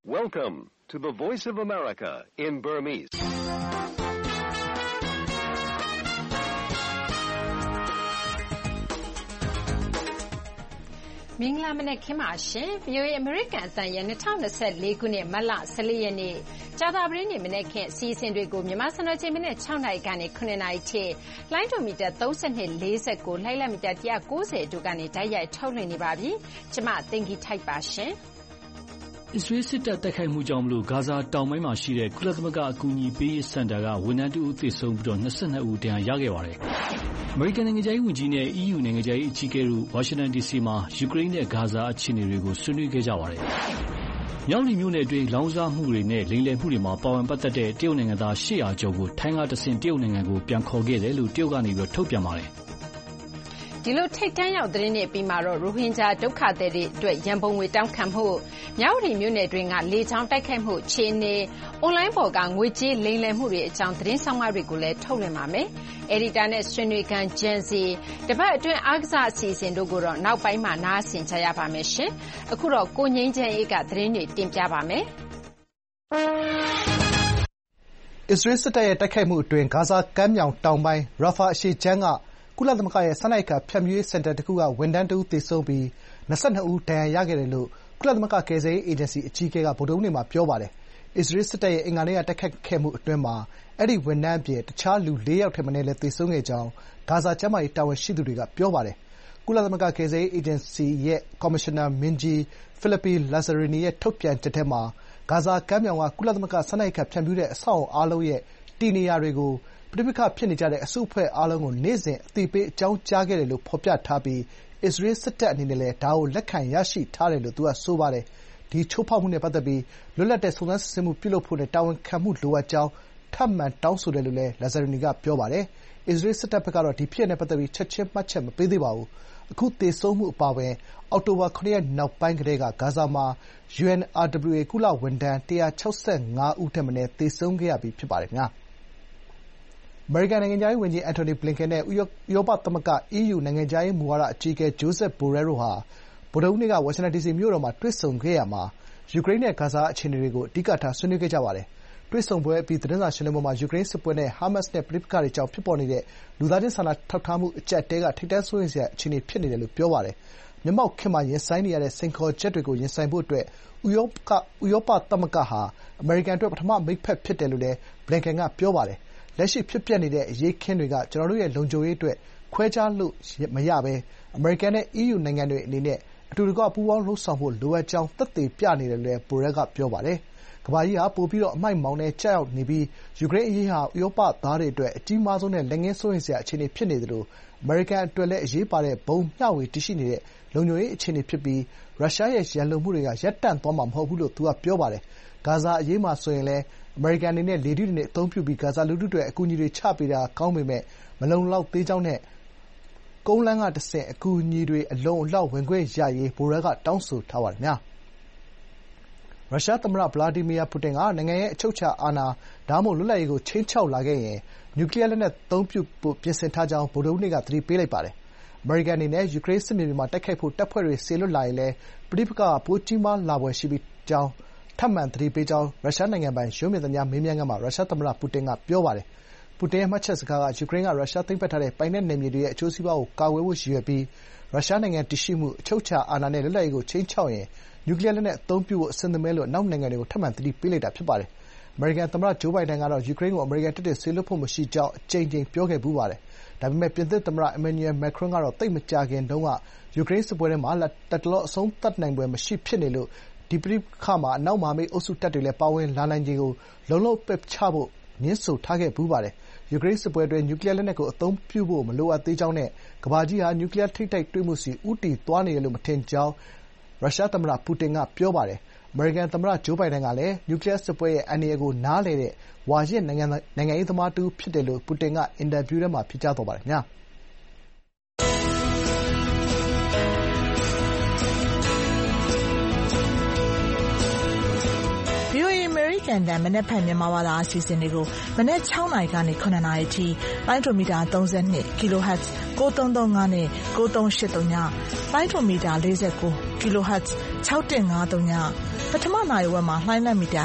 Welcome to the Voice of America in Burmese. ။မင်္ဂလာမနက်ခင်းပါရှင်။ VOA အမေရိကန်အသံရဲ့2024ခုနှစ်မတ်လ14ရက်နေ့ကြာသပတေးနေ့မနက်ခင်းအစီအစဉ်တွေကိုမြန်မာစံတော်ချိန်မနက်6နာရီကနေ9နာရီထိလိုင်းဒိုမီတာ3249လှိုင်းလက်မီတာ190တို့ကနေတိုက်ရိုက်ထုတ်လွှင့်နေပါပြီ။ကျမတင်ဂီထိုက်ပါရှင်။အစ္စရေးစစ်တပ်တိုက်ခိုက်မှုကြောင့်ဂါဇာတောင်ပိုင်းမှာရှိတဲ့ကုလသမဂ္ဂအကူအညီပေးရေးစင်တာကဝန်ထမ်းတဦးသေဆုံးပြီး22ဦးဒဏ်ရာရခဲ့ပါတယ်။အမေရိကန်နိုင်ငံခြားရေးဝန်ကြီးနဲ့ EU နိုင်ငံခြားရေးအကြီးအကဲတို့ဝါရှင်တန် DC မှာယူကရိန်းနဲ့ဂါဇာအခြေအနေတွေကိုဆွေးနွေးခဲ့ကြပါတယ်။မြောက်လီမြို့နယ်အတွင်းလောင်စာမှုတွေနဲ့လိမ်လည်မှုတွေမှာပါဝင်ပတ်သက်တဲ့တရုတ်နိုင်ငံသား800ကျော်ကိုထိုင်းကတဆင့်တရုတ်နိုင်ငံကိုပြန်ခေါ်ခဲ့တယ်လို့တရုတ်ကနေထုတ်ပြန်ပါတယ်။ဒီလိုထိပ်တန်းရောက်သတင်းတွေပြီးမှာတော့ရိုဟင်ဂျာဒုက္ခသည်တွေအတွက်ရန်ပုံငွေတောင်းခံမှု၊မြဝတီမြို့နယ်တွင်းကလေကြောင်းတိုက်ခိုက်မှုအခြေအနေ၊အွန်လိုင်းပေါ်ကငွေကြေးလိမ်လည်မှုတွေအကြောင်းသတင်းဆောင်းပါးတွေကိုလည်းထုတ်လွှင့်ပါမယ်။အယ်ဒီတာနဲ့ဆွေးနွေးခန်းဂျန်စီတပတ်အတွင်းအားကစားအစီအစဉ်တို့ကိုတော့နောက်ပိုင်းမှာနားဆင်ကြရပါမယ်ရှင်။အခုတော့ကိုငြိမ်းချမ်းအေးကသတင်းတွေတင်ပြပါမယ်။အစ္စရေးစစ်တပ်ရဲ့တိုက်ခိုက်မှုအတွင်းဂါဇာကမ်းမြောင်တောင်ပိုင်းရာဖာအရှေ့ခြမ်းကကုလသမဂ္ဂရဲ့စားနပ်ရိက္ခာဖြန့်ဖြူးရေးစင်တာတခုကဝန်ထမ်းတဦးသေဆုံးပြီး22ဦးဒဏ်ရာရခဲ့တယ်လို့ကုလသမဂ္ဂကယ်ဆယ်ရေးအေဂျင်စီအကြီးအကဲကဗုဒ္ဓဟူးနေ့မှာပြောပါတယ်။အစ္စရေးစစ်တပ်ရဲ့အင်္ဂါနေ့ကတိုက်ခိုက်ခဲ့မှုအတွင်းအဲဒီဝန်ထမ်းအပြင်တခြားလူ4ယောက်ထက်မနည်းလည်းသေဆုံးခဲ့ကြောင်းဂါဇာကျန်းမာရေးတာဝန်ရှိသူတွေကပြောပါတယ်။ကုလသမဂ္ဂကယ်ဆယ်ရေးအေဂျင်စီရဲ့ကော်မရှင်နာမင်းကြီး Philippe Lazzarini ရဲ့ထုတ်ပြန်ချက်ထဲမှာဂါဇာကမ်းမြောင်ကကုလသမဂ္ဂစားနပ်ရိက္ခာဖြန့်ဖြူးတဲ့အဆောက်အအုံအားလုံးရဲ့တည်နေရာတွေကိုပဋိပက္ခဖြစ်နေကြတဲ့အစုအဖွဲ့အားလုံးကိုနေ့စဉ်အသိပေးအကြောင်းကြားခဲ့တယ်လို့ဖော်ပြထားပြီးအစ္စရေးစစ်တပ်အနေနဲ့လည်းဒါကိုလက်ခံရရှိထားတယ်လို့သူကဆိုပါတယ်။ဒီချိုးဖောက်မှုနဲ့ပတ်သက်ပြီးလွတ်လပ်တဲ့စုံစမ်းစစ်ဆေးမှုပြုလုပ်ဖို့နဲ့တာဝန်ခံမှုလိုအပ်ကြောင်းထပ်မံတောင်းဆိုတယ်လို့လည်း Lazzarini ကပြောပါတယ်။အစ္စရေးစစ်တပ်ဘက်ကတော့ဒီဖြစ်ရပ်နဲ့ပတ်သက်ပြီးချက်ချင်းမှတ်ချက်မပေးသေးပါဘူး။အခုသေဆုံးမှုအပါအဝင်အောက်တိုဘာ7ရက်နောက်ပိုင်းကတည်းကဂါဇာမှာ UNRWA ကုလဝန်ထမ်း165ဦးထက်မနည်းသေဆုံးခဲ့ရပြီးဖြစ်ပါတယ်။အမေရိကန်နိုင်ငံခြားရေးဝန်ကြီး Antony Blinken နဲ့ဥရောပသမဂ္ဂ EU နိုင်ငံခြားရေးမူဝါဒအကြီးအကဲ Josep Borrell တို့ဟာဗုဒ္ဓဟူးနေ့ကဝါရှင်တန်ဒီစီမြို့တော်မှာတွေ့ဆုံခဲ့ရာမှာယူကရိန်းနဲ့ဂါဇာအခြေအနေတွေကိုအဓိကထားဆွေးနွေးခဲ့ကြပါတယ်။တွေ့ဆုံပွဲအပြီးသတင်းစာရှင်းလင်းပွဲမှာယူကရိန်းစစ်ပွဲနဲ့ဟာမတ်စ်နဲ့ပဋိပက္ခတွေကြောင့်ဖြစ်ပေါ်နေတဲ့လူသားချင်းစာနာထောက်ထားမှုအကျပ်အတည်းကထိပ်တန်းစိုးရိမ်စရာအခြေအနေဖြစ်နေတယ်လို့ပြောပါတယ်။မျက်မှောက်ခေတ်မှာရင်ဆိုင်နေရတဲ့စိန်ခေါ်ချက်တွေကိုရင်ဆိုင်ဖို့အတွက်ဥရောပသမဂ္ဂဟာအမေရိကန်အတွက်ပထမမိတ်ဖက်ဖြစ်တယ်လို့လည်း Blinken ကပြောပါတယ်။လက်ရှိဖြစ်ပျက်နေတဲ့အရေးအခင်းတွေကကျနော်တို့ရဲ့လုံခြုံရေးအတွက်ခွဲခြားလို့မရဘဲအမေရိကန်နဲ့ EU နိုင်ငံတွေအနေနဲ့အတူတကွပူးပေါင်းလုပ်ဆောင်ဖို့လိုအပ်ကြောင်းသက်သေပြနေတယ်လို့လည်း Borrell ကပြောပါတယ်။ကမ္ဘာကြီးဟာပိုပြီးအမိုက်မောင်ထဲကျရောက်နေပြီးယူကရိန်းအရေးဟာဥရောပသားတွေအတွက်အကြီးမားဆုံးနဲ့လက်ငင်းစိုးရိမ်စရာအခြေအနေဖြစ်နေသလိုအမေရိကန်အတွက်လည်းအရေးပါတဲ့ဘုံမျှဝေတည်ရှိနေတဲ့လုံခြုံရေးအခြေအနေဖြစ်ပြီးရုရှားရဲ့ရန်လိုမှုတွေကရပ်တန့်သွားမှာမဟုတ်ဘူးလို့သူကပြောပါတယ်။ဂါဇာအရေးမှာဆိုရင်လည်းအမေရိကန်အနေနဲ့လေထုတွေအသုံးပြုပြီးဂါဇာလူထုအတွက်အကူအညီတွေချပေးတာကောင်းပေမယ့်မလုံလောက်သေးကြောင်းနဲ့ကုန်းလမ်းကတဆင့်အကူအညီတွေအလုံအလောက်ဝင်ခွင့်ရရေး Borrell ကတောင်းဆိုထားပါတယ်။ရုရှားသမ္မတဗလာဒီမီယာပူတင်ကနိုင်ငံရဲ့အချုပ်အခြာအာဏာဒါမှမဟုတ်လွတ်လပ်ရေးကိုခြိမ်းခြောက်လာခဲ့ရင်နျူကလီးယားလက်နက်အသုံးပြုဖို့ပြင်ဆင်ထားကြောင်းဗုဒ္ဓဟူးနေ့ကသတိပေးလိုက်ပါတယ်။အမေရိကန်အနေနဲ့ယူကရိန်းစစ်မြေပြင်မှာတိုက်ခိုက်ဖို့တပ်ဖွဲ့တွေစေလွှတ်လာရင်လည်းပဋိပက္ခပိုကြီးမားလာဖွယ်ရှိကြောင်းထပ်မံသတိပေးကြောင်းရုရှားနိုင်ငံပိုင်ရုပ်မြင်သံကြားမေးမြန်းခန်းမှာရုရှားသမ္မတပူတင်ကပြောပါတယ်။ပူတင်ရဲ့မှတ်ချက်စကားကယူကရိန်းကရုရှားသိမ်းပိုက်ထားတဲ့ပိုင်နက်နယ်မြေတွေရဲ့အကျိုးစီးပွားကိုကာကွယ်ဖို့ရည်ရွယ်ပြီးရုရှားနိုင်ငံတည်ရှိမှု၊အချုပ်အခြာအာဏာနဲ့လွတ်လပ်ရေးကိုခြိမ်းခြောက်ရင်နျူကလီးယားလက်နက်အသုံးပြုဖို့အဆင်သင့်ပဲလို့အနောက်နိုင်ငံတွေကိုထပ်မံသတိပေးလိုက်တာဖြစ်ပါတယ်။အမေရိကန်သမ္မတဂျိုးဘိုင်ဒန်ကတော့ယူကရိန်းကိုအမေရိကန်တပ်တွေစေလွှတ်ဖို့မရှိကြောင်းအကြိမ်ကြိမ်ပြောခဲ့ဖူးပါတယ်။ဒါပေမယ့်ပြင်သစ်သမ္မတ Emmanuel Macron ကတော့သိပ်မကြာခင်တုန်းကယူကရိန်းစစ်ပွဲထဲမှာလတ်တလောအဆုံးသတ်နိုင်ဖွယ်မရှိဖြစ်နေလို့ဒီပဋိပက္ခမှာအနောက်မဟာမိတ်အုပ်စုတပ်တွေလည်းပါဝင်လာနိုင်ခြေကိုလုံးလုံးပယ်ချဖို့ငြင်းဆိုထားခဲ့ဖူးပါတယ်။ယူကရိန်းစစ်ပွဲအတွင်းနျူကလီးယားလက်နက်ကိုအသုံးပြုဖို့မလိုအပ်သေးကြောင်းနဲ့ကမ္ဘာကြီးဟာနျူကလီးယားထိပ်တိုက်တွေ့မှုဆီဦးတည်သွားနေတယ်လို့မထင်ကြောင်းရုရှားသမ္မတပူတင်ကပြောပါတယ်။အမေရိကန်သမ္မတဂျိုးဘိုင်ဒန်ကလည်းနျူကလီးယားစစ်ပွဲရဲ့အန္တရာယ်ကိုနားလည်တဲ့ဝါရင့်နိုင်ငံရေးသမားတဦးဖြစ်တယ်လို့ပူတင်ကအင်တာဗျူးထဲမှာဖြေကြားသွားပါတယ်ခင်ဗျာ။ VOA အမေရိကန်တန်မနက်ဖြန်မြန်မာဘာသာအစီအစဉ်တွေကိုမနက်6နာရီကနေ9နာရီထိလိုင်းဒိုမီတာ32 kHz 9335နဲ့9383ညလိုင်းဒိုမီတာ49 kHz 6153ညပထမနာရီဝက်မှာလှိုင်းလက်မီတာ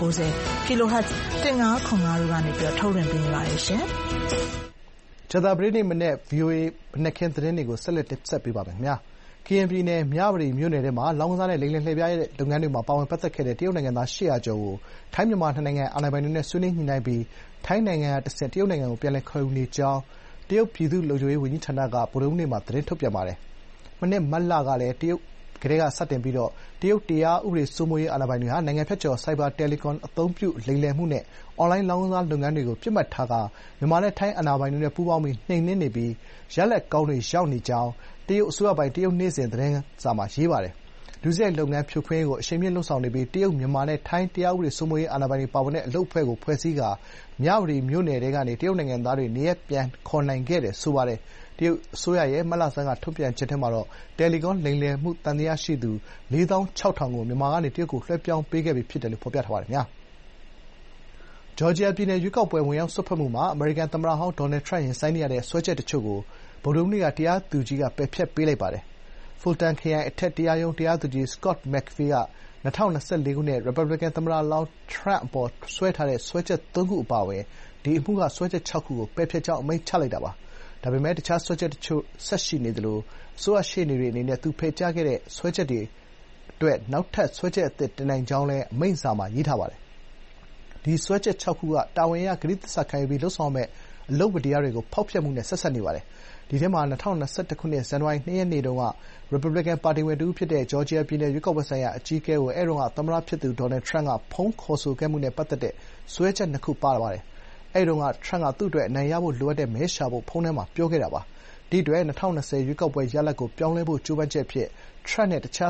190 kHz 1505တို့ကနေပြီးထုတ်လွှင့်ပေးနေပါတယ်ရှင်။ကြာသပတေးနေ့မနေ့ VOA မနက်ခင်းသတင်းတွေကိုဆက်လက်တင်ဆက်ပေးပါမယ်ခင်ဗျာ။ ကရင်ပြည်နယ်မြဝတီမြို့နယ်ထဲမှာလောင်းကစားနဲ့လိမ်လည်လှည့်ဖြားတဲ့လုပ်ငန်းတွေမှာပါဝင်ပတ်သက်ခဲ့တဲ့တရုတ်နိုင်ငံသား800ကျော်ကိုထိုင်းမြန်မာနှစ်နိုင်ငံအာဏာပိုင်တွေနဲ့ဆွေးနွေးညှိနှိုင်းပြီးထိုင်းနိုင်ငံကတဆင့်တရုတ်နိုင်ငံကိုပြန်လည်ခေါ်ယူနေကြောင်းတရုတ်ပြည်သူ့လုံခြုံရေးဝန်ကြီးဌာနကဗုဒ္ဓဟူးနေ့မှာသတင်းထုတ်ပြန်ပါတယ်။မနှစ်မတ်လကလည်းတရုတ်ကတည်းကစတင်ပြီးတရုတ်တရားဥပဒေစိုးမိုးရေးအာဏာပိုင်တွေဟာနိုင်ငံဖြတ်ကျော်ဆိုက်ဘာတယ်လီကွန်အသုံးပြုလိမ်လည်မှုနဲ့အွန်လိုင်းလောင်းကစားလုပ်ငန်းတွေကိုပစ်မှတ်ထားကာမြန်မာနဲ့ထိုင်းအာဏာပိုင်တွေနဲ့ပူးပေါင်းပြီးနှိမ်နင်းနေပြီးရလဒ်ကောင်းတွေရနေကြောင်းတရုတ်အစိုးရပိုင်တရုတ်နေ့စဉ်သတင်းစာမှာရေးပါတယ်။ဒုစရိုက်လုပ်ငန်းဖြိုခွင်းရေးကိုအရှိန်မြှင့်လုပ်ဆောင်နေပြီးတရုတ်၊မြန်မာနဲ့ထိုင်းတရားဥပဒေစိုးမိုးရေးအာဏာပိုင်တွေပါဝင်တဲ့အလုပ်အဖွဲ့ကိုဖွဲ့စည်းကာမြဝတီမြို့နယ်ထဲကနေတရုတ်နိုင်ငံသားတွေနေရပ်ပြန်ခေါ်နိုင်ခဲ့တယ်ဆိုပါတယ်။တရုတ်အစိုးရရဲ့မတ်လဆန်းကထုတ်ပြန်ချက်ထဲမှာတော့တယ်လီကွန်လိမ်လည်မှုသံသယရှိသူ 46000 ကိုမြန်မာကနေတရုတ်ကိုလွှဲပြောင်းပေးခဲ့ပြီးဖြစ်တယ်လို့ဖော်ပြထားပါတယ်။ဂျော်ဂျီယာပြည်နယ်ရွေးကောက်ပွဲဝင်ရောက်စွက်ဖက်မှုမှာအမေရိကန်သမ္မတဟောင်းဒေါ်နယ်ထရမ့်ရင်ဆိုင်နေရတဲ့စွဲချက်တချို့ကိုဗုဒ္ဓဟူးနေ့ကတရားသူကြီးကပယ်ဖျက်ပေးလိုက်ပါတယ်။ Fulton ခရိုင်အထက်တရားရုံးတရားသူကြီး Scott McAfee က2024 ခုနှစ်ရီပတ်ဘလီကန်သမ္မတလောင်းထရမ့်အပေါ်စွဲထားတဲ့စွဲချက်3ခုအပါအဝင်ဒီအမှုကစွဲချက်6ခုကိုပယ်ဖျက်ကြောင်းအမိန့်ချလိုက်တာပါ။ဒါပေမဲ့တခြားစွဲချက်တချို့ဆက်ရှိနေသလိုအစိုးရရှေ့နေတွေအနေနဲ့သူဖယ်ရှားခဲ့တဲ့စွဲချက်တွေအတွက်နောက်ထပ်စွဲချက်အသစ်တင်နိုင်ကြောင်းလည်းအမိန့်စာမှာရေးထားပါတယ်။ဒီစွဲချက်6ခုကတာဝန်အရကတိသစ္စာခံယူပြီးလုပ်ဆောင်ရမယ့်အလုပ်မတရားတွေကိုဖောက်ဖျက်မှုနဲ့ဆက်စပ်နေပါတယ်။ဒီထဲမှာ2021ခုနှစ်ဇန်နဝါရီ2ရက်နေ့တုန်းကရီပတ်ဘလီကန်ပါတီဝင်တဦးဖြစ်တဲ့ဂျော်ဂျီယာပြည်နယ်ရွေးကောက်ပွဲဆိုင်ရာအကြီးအကဲကိုအဲဒီတုန်းကသမ္မတဖြစ်သူဒေါ်နယ်ထရမ့်ကဖုန်းခေါ်ဆိုခဲ့မှုနဲ့ပတ်သက်တဲ့စွဲချက်2ခုပါပါတယ်။အဲဒီတုန်းကထရမ့်ကသူ့အတွက်အနိုင်ရဖို့လိုအပ်တဲ့မဲရှာဖို့ဖုန်းထဲမှာပြောခဲ့တာပါ။ဒီအတွက်2020ရွေးကောက်ပွဲရလဒ်ကိုပြောင်းလဲဖို့ကြိုးပမ်းချက်အဖြစ်ထရမ့်နဲ့တခြား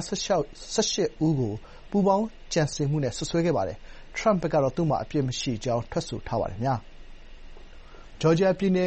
18ဦးကိုပူးပေါင်းကြံစည်မှုနဲ့စွပ်စွဲခဲ့ပါတယ်။ထရမ့်ဘက်ကတော့သူ့မှာအပြစ်မရှိကြောင်းထွက်ဆိုထားပါတယ်။ဂျော်ဂျီယာပြည်နယ်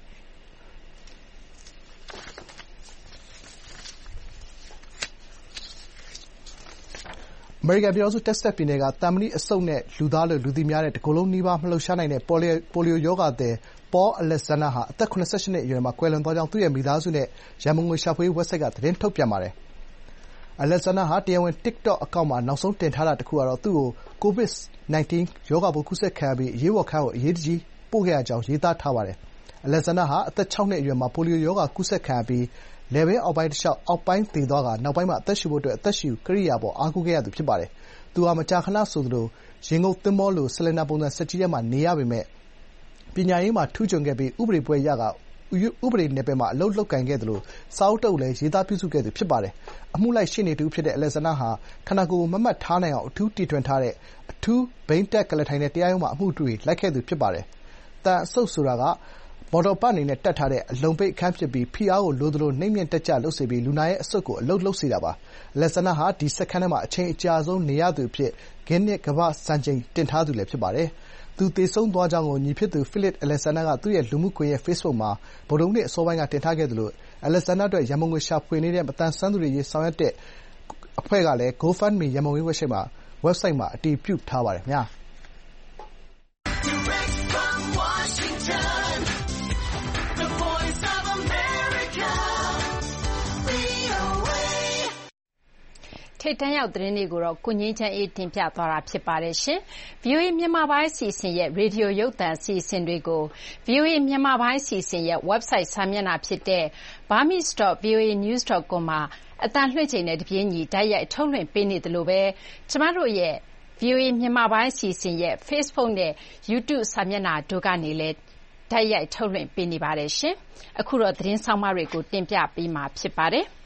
အမေရိကန်ပြည်ထောင်စုတက္ကဆက်ပြည်နယ်ကသံမဏိအဆုတ်နဲ့လူသားလိုလူသိများတဲ့တကိုယ်လုံးနီးပါးမလှုပ်ရှားနိုင်တဲ့ပိုလီယိုရောဂါသည်ပေါအလက်ဇန္ဒားဟာအသက်၇၈နှစ်အရွယ်မှာကွယ်လွန်သွားကြောင်းသူ့ရဲ့မိသားစုနဲ့ရန်ပုံငွေရှာဖွေရေးဝက်ဆိုက်ကသတင်းထုတ်ပြန်ပါတယ်။အလက်ဇန္ဒားဟာတရားဝင် TikTok အကောင့်မှာနောက်ဆုံးတင်ထားတာတခုကတော့သူ့ကို COVID-19 ရောဂါပိုးကူးစက်ခံရပြီးအရေးပေါ်ခန်းကိုအရေးတကြီးပို့ခဲ့ရကြောင်းရေးသားထားပါတယ်။အလက်ဇန္ဒားဟာအသက်6နှစ်အရွယ်မှာပိုလီယိုရောဂါကူးစက်ခံရပြီးလည်ပင်းအောက်ပိုင်းတလျှောက်အောက်ပိုင်းသေသွားကာနောက်ပိုင်းမှာအသက်ရှူဖို့အတွက်အသက်ရှူကိရိယာပေါ်အားကိုးခဲ့ရသူဖြစ်ပါတယ်။သူဟာမကြာခဏဆိုသလိုရေငုပ်သင်္ဘောလိုဆလင်ဒါပုံစံစက်ကြီးထဲမှာနေရပေမယ့်ပညာရေးမှာထူးချွန်ခဲ့ပြီးဥပဒေဘွဲ့ရကာဥပဒေနယ်ပယ်မှာအလုပ်လုပ်ကိုင်ခဲ့သလိုစာအုပ်တအုပ်လည်းရေးသားပြုစုခဲ့သူဖြစ်ပါတယ်။အမှုလိုက်ရှေ့နေတဦးဖြစ်တဲ့အလက်ဇန္ဒားဟာခန္ဓာကိုယ်ကိုမတ်မတ်ထားနိုင်အောင်အထူးတီထွင်ထားတဲ့အထူးဘီးတပ်ကုလားထိုင်နဲ့တရားရုံးမှာအမှုတွေလိုက်ခဲ့သူဖြစ်ပါတယ်။သံအဆုတ်ဆိုတာကမော်တော်ပတ်အနေနဲ့တပ်ထားတဲ့အလုံပိတ်အခန်းဖြစ်ပြီးဖိအားကိုလိုသလိုနှိမ့်မြင့်တက်ကြလုပ်စေပြီးလူနာရဲ့အဆုတ်ကိုအလုပ်လုပ်စေတာပါ။အလက်ဇန္ဒားဟာဒီစက္ကန့်ထဲမှာအချိန်အကြာဆုံးနေရသူအဖြစ်ဂင်းနစ်ကမ္ဘာ့စံချိန်တင်ထားသူလည်းဖြစ်ပါတယ်။သူသေဆုံးသွားကြောင်းကိုညီဖြစ်သူဖိလစ်အလက်ဇန္ဒားကသူ့ရဲ့လူမှုကွန်ရက်ဖေ့စ်ဘုတ်မှာဗုဒ္ဓဟူးနေ့အစောပိုင်းကတင်ထားခဲ့သလိုအလက်ဇန္ဒားအတွက်ရန်ပုံငွေရှာဖွေနေတဲ့မသန်စွမ်းသူတွေအရေးဆောင်ရွက်တဲ့အဖွဲ့ကလည်း GoFundMe ရန်ပုံငွေဝက်ဘ်ဆိုက်မှာအတည်ပြုထားပါတယ်ခင်ဗျာ။ထိပ်တန်းရောက်သတင်းတွေကိုတော့ကိုငြိမ်းချမ်းအေးတင်ပြသွားတာဖြစ်ပါတယ်ရှင်။ VOA မြန်မာပိုင်းအစီအစဉ်ရဲ့ရေဒီယိုရုပ်သံအစီအစဉ်တွေကို VOA မြန်မာပိုင်းအစီအစဉ်ရဲ့ website စာမျက်နှာဖြစ်တဲ့ burmese.voanews.com မှာအသံလွှင့်ချိန်နဲ့တပြေးညီတိုက်ရိုက်ထုတ်လွှင့်ပေးနေသလိုပဲကျမတို့ရဲ့ VOA မြန်မာပိုင်းအစီအစဉ်ရဲ့ Facebook နဲ့ YouTube စာမျက်နှာတို့ကနေလည်းတိုက်ရိုက်ထုတ်လွှင့်ပေးနေပါတယ်ရှင်။အခုတော့သတင်းဆောင်မတွေကိုတင်ပြပေးမှာဖြစ်ပါတယ်။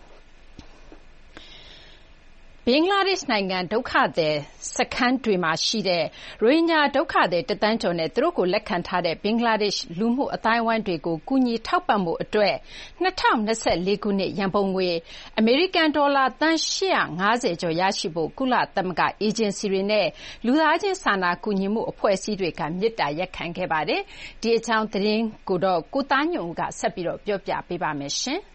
ဘင်္ဂလားဒေ့ရှ်နိုင်ငံဒုက္ခသည်စခန်းတွေမှာရှိတဲ့ရိုဟင်ဂျာဒုက္ခသည်1 သန်းကျော်နဲ့သူတို့ကိုလက်ခံထားတဲ့ဘင်္ဂလားဒေ့ရှ်လူမှုအသိုင်းအဝိုင်းတွေကိုကူညီထောက်ပံ့ဖို့အတွက်2024ခုနှစ်ရန်ပုံငွေအမေရိကန်ဒေါ်လာသန်း850ကျော်ရရှိဖို့ကုလသမဂ္ဂအေဂျင်စီတွေနဲ့လူသားချင်းစာနာကူညီမှုအဖွဲ့အစည်းတွေကမေတ္တာရပ်ခံခဲ့ပါတယ်။ဒီအကြောင်းသတင်းကိုတော့ကိုသားညွန့်ဦးကဆက်ပြီးတော့ပြောပြပေးပါမယ်ရှင်။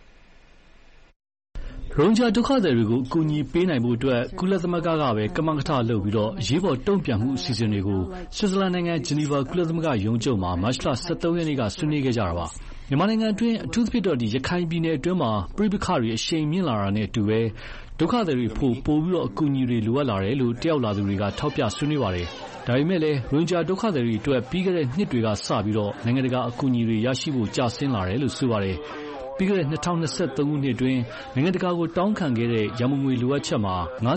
ရိုဟင်ဂျာဒုက္ခသည်တွေကိုအကူအညီပေးနိုင်ဖို့အတွက်ကုလသမဂ္ဂကပဲကမကထလုပ်ပြီးအရေးပေါ်တုံ့ပြန်မှုအစီအစဉ်တွေကိုဆွစ်ဇာလန်နိုင်ငံဂျနီဗာကုလသမဂ္ဂရုံးချုပ်မှာမတ်လ 23 ရက်နေ့ကဆွေးနွေးခဲ့ကြတာပါ။မြန်မာနိုင်ငံအတွင်းအထူးသဖြင့်တော့ရခိုင်ပြည်နယ်အတွင်းမှာပဋိပက္ခတွေအရှိန်မြင့်လာတာနဲ့အတူပဲဒုက္ခသည်တွေပိုပြီးအကူအညီတွေလိုအပ်လာတယ်လို့တက်ရောက်လာသူတွေကထောက်ပြဆွေးနွေးပါတယ်။ဒါပေမဲ့လည်းရိုဟင်ဂျာဒုက္ခသည်တွေအတွက်ပြီးခဲ့တဲ့နှစ်တွေကစပြီးနိုင်ငံတကာအကူအညီတွေရရှိဖို့ကျဆင်းလာတယ်လို့ဆိုပါတယ်။ပြီးခဲ့တဲ့2023ခုနှစ်အတွင်းနိုင်ငံတကာကိုတောင်းခံခဲ့တဲ့ရန်ပုံငွေလိုအပ်ချက်မှာ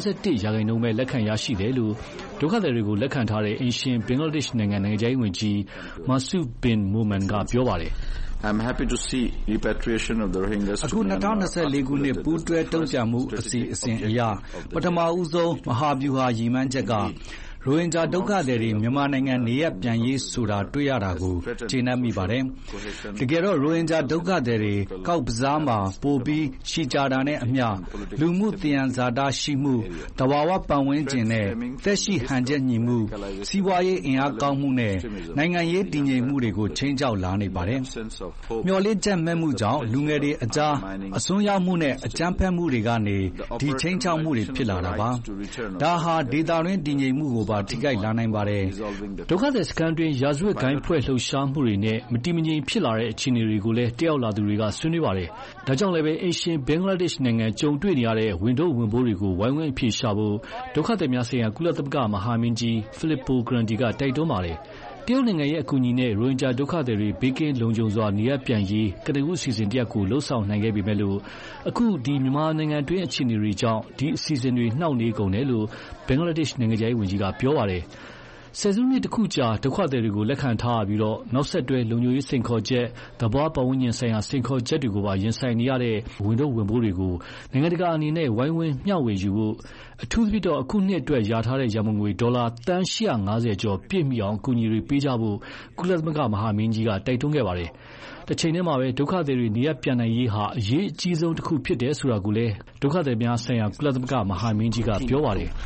51%ပဲလက်ခံရရှိတယ်လို့ဒုက္ခသည်တွေကိုလက်ခံထားတဲ့အိမ်ရှင်ဘင်္ဂလားဒေ့ရှ်နိုင်ငံခြားရေးဝန်ကြီးမာဆူဘင်မိုမန်ကပြောပါတယ်။ I'm happy to see repatriation of the Rohingyas. အခု2024ခုနှစ်ပူးတွဲတုံ့ပြန်မှုအစီအစဉ်အရပထမဦးဆုံးမဟာဗျူဟာရည်မှန်းချက်ကရိုဟင်ဂျာဒုက္ခသည်တွေမြန်မာနိုင်ငံနေရပ်ပြန်ရေးဆိုတာတွေ့ရတာကိုကျေနပ်မိပါတယ်။တကယ်တော့ရိုဟင်ဂျာဒုက္ခသည်တွေကောက်ပစားမှာပိုပြီးရှိကြတာနဲ့အမျှလူမှုသယံဇာတရှိမှုတဘာဝပတ်ဝန်းကျင်နဲ့သက်ရှိဟန်ချက်ညီမှုစီးပွားရေးအင်အားကောင်းမှုနဲ့နိုင်ငံရေးတည်ငြိမ်မှုတွေကိုချိန်ချောက်လာနေပါတယ်။မျှော်လင့်ချက်မဲ့မှုကြောင့်လူငယ်တွေအကြားအစွန်းရောက်မှုနဲ့အကြမ်းဖက်မှုတွေကနေဒီချိန်ချောက်မှုတွေဖြစ်လာတာပါ။ဒါဟာဒေသတွင်းတည်ငြိမ်မှုကိုထိခိုက်လာနိုင်ပါတယ်။ဒုက္ခသည်စခန်းတွင်ရာဇဝတ်ဂိုဏ်းဖွဲ့လှုပ်ရှားမှုတွေနဲ့မတည်မငြိမ်ဖြစ်လာတဲ့အခြေအနေတွေကိုလည်းတက်ရောက်လာသူတွေကဆွေးနွေးပါတယ်။ဒါကြောင့်လည်းအိမ်ရှင်ဘင်္ဂလားဒေ့ရှ်နိုင်ငံကြုံတွေ့နေရတဲ့ဝန်ထုပ်ဝန်ပိုးတွေကိုဝိုင်းဝန်းအဖြေရှာဖို့ဒုက္ခသည်များဆိုင်ရာကုလသမဂ္ဂမဟာမင်းကြီးဖိလစ်ပိုဂရန်ဒီကတိုက်တွန်းပါတယ်။တရုတ်နိုင်ငံရဲ့အကူအညီနဲ့ရိုဟင်ဂျာဒုက္ခသည်တွေဘေးကင်းလုံခြုံစွာနေရပ်ပြန်ရေးကနဦးအစီအစဉ်တရပ်ကိုလှုပ်ဆောင်နိုင်ခဲ့ပေမဲ့လို့အခုမြန်မာနိုင်ငံတွင်းအခြေအနေတွေကြောင့်ဒီအစီအစဉ်တွေနှောင့်နှေးကုန်တယ်လို့ဘင်္ဂလားဒေ့ရှ်နိုင်ငံခြားရေးဝန်ကြီးကပြောပါတယ်။ဆယ်စုနှစ်တခုကြာဒုက္ခသည်တွေကိုလက်ခံထားရပြီးနောက်ဆက်တွဲလုံခြုံရေးစိန်ခေါ်ချက်သဘာဝပတ်ဝန်းကျင်ဆိုင်ရာစိန်ခေါ်ချက်တွေကိုပါရင်ဆိုင်နေရတဲ့ဝန်ထုပ်ဝန်ပိုးတွေကိုနိုင်ငံတကာအနေနဲ့ဝိုင်းဝန်းမျှဝေယူဖို့အထူးသဖြင့်အခုနှစ်အတွက်ရထားတဲ့ရန်ပုံငွေဒေါ်လာသန်း850ကျော်ပြည့်မီအောင်အကူအညီတွေပေးကြဖို့ကုလသမဂ္ဂမဟာမင်းကြီးကတိုက်တွန်းခဲ့ပါတယ်။တချိန်တည်းမှာပဲဒုက္ခသည်တွေနေရပ်ပြန်နိုင်ရေးဟာအရေးအကြီးဆုံးတစ်ခုဖြစ်တယ်ဆိုတာကိုလည်းဒုက္ခသည်များဆိုင်ရာကုလသမဂ္ဂမဟာမင်းကြီးကပြောပါတယ်။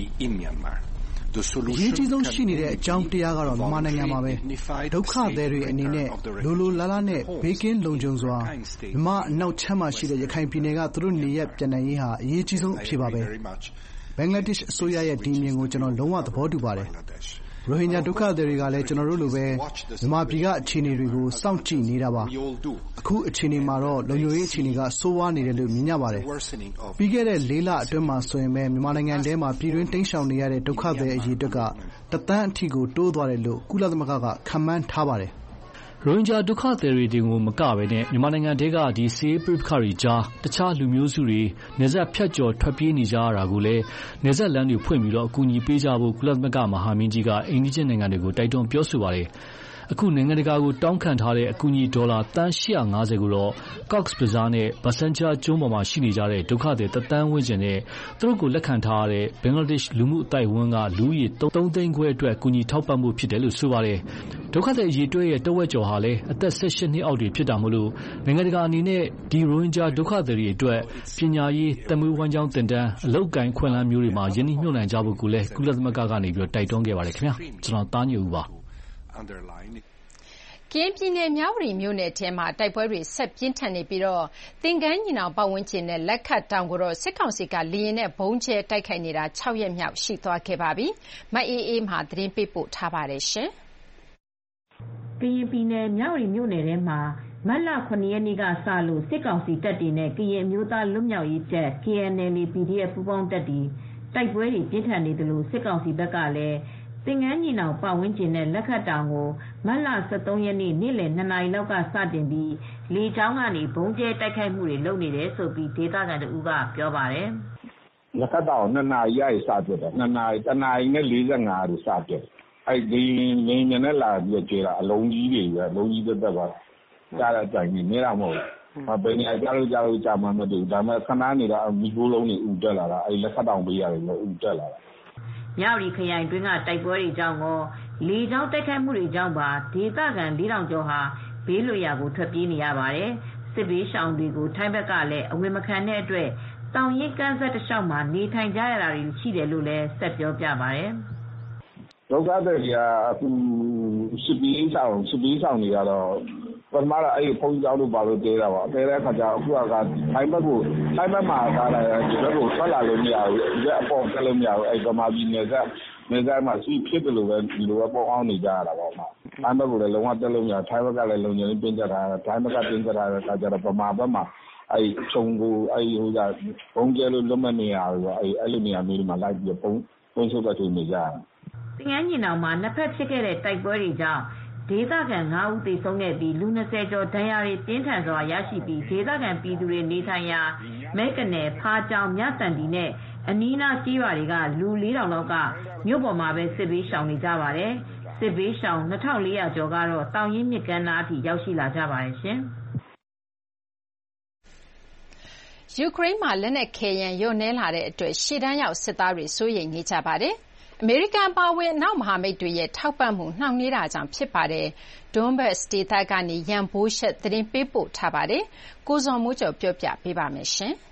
အရေးကြီးဆုံးရှိနေတဲ့အကြောင်းတရားကတော့မြန်မာနိုင်ငံမှာပဲဒုက္ခသည်တွေအနေနဲ့လိုလားလားနဲ့ဘေးကင်းလုံခြုံစွာမြန်မာအနောက်ခြမ်းမှာရှိတဲ့ရခိုင်ပြည်နယ်ကသူတို့နေရပ်ပြန်နိုင်ရေးဟာအရေးကြီးဆုံးအဖြစ်ပါပဲဘင်္ဂလားဒေ့ရှ်အစိုးရရဲ့ဒီအမြင်ကိုကျွန်တော်လုံးဝသဘောတူပါတယ်ရိုဟင်ဂျာဒုက္ခသည်တွေကလည်းကျွန်တော်တို့လိုပဲမြန်မာပြည်ကအခြေအနေတွေကိုစောင့်ကြည့်နေတာပါအခုအခြေအနေမှာတော့လုံခြုံရေးအခြေအနေကဆိုးဝါးနေတယ်လို့မြင်ကြပါတယ်ပြီးခဲ့တဲ့4လအတွင်းမှာဆိုရင်ပဲမြန်မာနိုင်ငံထဲမှာပြည်တွင်းတိမ်းရှောင်နေရတဲ့ဒုက္ခသည်အရေအတွက်က1 သန်းအထိကိုတိုးသွားတယ်လို့ကုလသမဂ္ဂကခန့်မှန်းထားပါတယ်ရိုဟင်ဂျာဒုက္ခသည်တွေတင်ကိုမကဘဲနဲ့မြန်မာနိုင်ငံထဲကစစ်ရေးပဋိပက္ခတွေကြားတခြားလူမျိုးစုတွေနယ်စပ်ဖြတ်ကျော်ထွက်ပြေးနေကြရတာကိုလည်းနယ်စပ်လမ်းတွေဖွင့်ပြီးအကူအညီပေးကြဖို့ကုလသမဂ္ဂမဟာမင်းကြီးကအိမ်နီးချင်းနိုင်ငံတွေကိုတိုက်တွန်းပြောဆိုပါတယ်။အခုနိုင်ငံတကာကိုတောင်းခံထားတဲ့အကူအညီဒေါ်လာသန်း850ကိုတော့ Cox's Bazar နဲ့ Bhasan Char ကျွန်းပေါ်မှာရှိနေကြတဲ့ဒုက္ခသည်1 သန်းဝန်းကျင်နဲ့သူတို့ကိုလက်ခံထားရတဲ့ဘင်္ဂလားဒေ့ရှ်လူမှုအသိုက်အဝန်းကလူဦးရေ3 သိန်းခွဲအတွက်ကူညီထောက်ပံ့မှုဖြစ်တယ်လို့ဆိုပါတယ်။ဒုက္ခသည်အရေအတွက်ရဲ့တဝက်ကျော်ဟာလည်းအသက်18နှစ်အောက်တွေဖြစ်တာမို့လို့နိုင်ငံတကာအနေနဲ့ဒီရိုဟင်ဂျာဒုက္ခသည်တွေအတွက်ပညာရေးသက်မွေးဝမ်းကျောင်းသင်တန်းအလုပ်ကိုင်ခွင့်လန်းမျိုးတွေမှာယင်းနှိမ့်ညွှန်နိုင်ကြဖို့ကိုလည်းကုလသမဂ္ဂကနေတိုက်တွန်းခဲ့ပါတယ်ခင်ဗျာကျွန်တော်သားညိုဦးပါကရင်ပြည်နယ်မြဝတီမြို့နယ်ထဲမှာတိုက်ပွဲတွေဆက်ပြင်းထန်နေပြီးသင်္ကန်းညီနောင်ပတ်ဝန်းကျင်နဲ့လက်ခတ်တောင်ကိုတော့စစ်ကောင်စီကလေယာဉ်နဲ့ဗုံးကျဲတိုက်ခိုက်နေတာ6ရက်မြောက်ရှိသွားခဲ့ပါပြီ။မအေးအေးမှာသတင်းပေးပို့ထားပါတယ်ရှင်။ကရင်ပြည်နယ်မြဝတီမြို့နယ်ထဲမှာမတ်လ9ရက်နေ့ကစလို့စစ်ကောင်စီတပ်တွေနဲ့ကရင်အမျိုးသားလွတ်မြောက်ရေးတပ် KNLA PDF ပူးပေါင်းတပ်တွေတိုက်ပွဲတွေပြင်းထန်နေသလိုစစ်ကောင်စီဘက်ကလည်းသင်္ကန်းညီနောင်ပတ်ဝန်းကျင်နဲ့လက်ခတ်တောင်ကိုမတ်လ13ရက်နေ့နေ့လယ်2နာရီလောက်ကစတင်ပြီးလေကြောင်းကနေဗုံးကျဲတိုက်ခိုက်မှုတွေလုပ်နေတယ်လို့ဒေသခံတို့ကပြောပါတယ်။လက်ခတ်တောင်2နာရီရစပြတယ်2နာရီ1နာရီနဲ့45ကိုစပြတယ်။အဲဒီငင်းနဲ့လာပြီးကျဲတာအလုံးကြီးတွေပဲအလုံးကြီးတက်ပါကြားတဲ့အတိုင်းနေတာမဟုတ်ဘူး။ဘယ်နေရာကြားလို့ကြာမှမတူဒါပေမဲ့ခဏနေတာမီးခိုးလုံးတွေဥတက်လာတာအဲဒီလက်ခတ်တောင်ပေးရတယ်လို့ဥတက်လာတာမြဝတီခရိုင်တွင်းကတိုက်ပွဲတွေကြောင့်ရောလေကြောင်းတိုက်ခိုက်မှုတွေကြောင့်ပါဒေသခံ4,000ကျော်ဟာဘေးလွတ်ရာကိုထွက်ပြေးနေရပါတယ်။စစ်ဘေးရှောင်တွေကိုထိုင်းဘက်ကလည်းအဝင်မခံတဲ့အတွက်တောင်ရင်ကန်းဆက်တစ်လျှောက်မှာနေထိုင်ကြရတာတွေရှိတယ်လို့လည်းဆက်ပြောပြပါတယ်။ဒုက္ခသည်တွေကအခုစစ်ဘေးရှောင်တွေကတော့ပထမတော့အဲဒီဖုန်းကြောင်းတို့ပါလို့တဲတာပါတဲတဲ့အခါကျအခုကထိုင်းဘက်မှာထားလာတယ်ဒီဘက်ကိုထွက်လာလို့မရဘူးဒီအပေါ်တက်လို့မရဘူးအဲဒီဗမာပြည်နယ်စပ်မှာရှိဖြစ်တယ်လို့ပဲဒီလိုပဲပေါအောင်နေကြရတာပေါ့မှာထိုင်းဘက်ကိုလည်းလုံးဝတက်လို့မရထိုင်းဘက်ကလည်းလုံခြုံရေးတင်းကျပ်ထားတယ်ထိုင်းဘက်ကတင်းကျပ်ထားတဲ့အခါကျတော့ဗမာဘက်မှာခြုံကိုဘုံကျဲလို့လွတ်မဲ့နေရဆိုအဲ့လိုနေရာမျိုးတွေမှာလိုက်ပြီးပုံစုပ်တက်နေကြတယ်သင်္ကန်းညီနောင်မှာနှစ်ဖက်ဖြစ်ခဲ့တဲ့တိုက်ပွဲတွေကြောင့်ဒေသခံ9ဦးသေဆုံးခဲ့ပြီးလူ20ကျော်ဒဏ်ရာတွေပြင်းထန်စွာရရှိပြီးဒေသခံပြည်သူတွေနေထိုင်ရာမဲကနယ်ဖားကြောင်မြတန်တီနဲ့အနီးနားကြီးရွာတွေကလူ4000လောက်ကမြို့ပေါ်မှာပဲစစ်ဘေးရှောင်နေကြပါတယ်စစ်ဘေးရှောင်2400ကျော်ကတော့တောင်ရင်မြစ်ကမ်းနားအထိရောက်ရှိလာကြပါတယ်ရှင်ယူကရိန်းမှာလက်နက်ခဲယမ်းလျော့နည်းလာတဲ့အတွက်ရှေ့တန်းရောက်စစ်သားတွေစိုးရိမ်နေကြပါတယ်အမေရိကန်ပါဝင်အနောက်မဟာမိတ်တွေရဲ့ထောက်ပံ့မှုနှောင့်နှေးတာကြောင့်ဖြစ်ပါတယ်။ဒွန်ဘတ်စ်ဒေသကနေရန်ဘိုးရှက်သတင်းပေးပို့ထားပါတယ်။ကိုဇော်မိုးကျော်ပြောပြပေးပါမယ်ရှင်။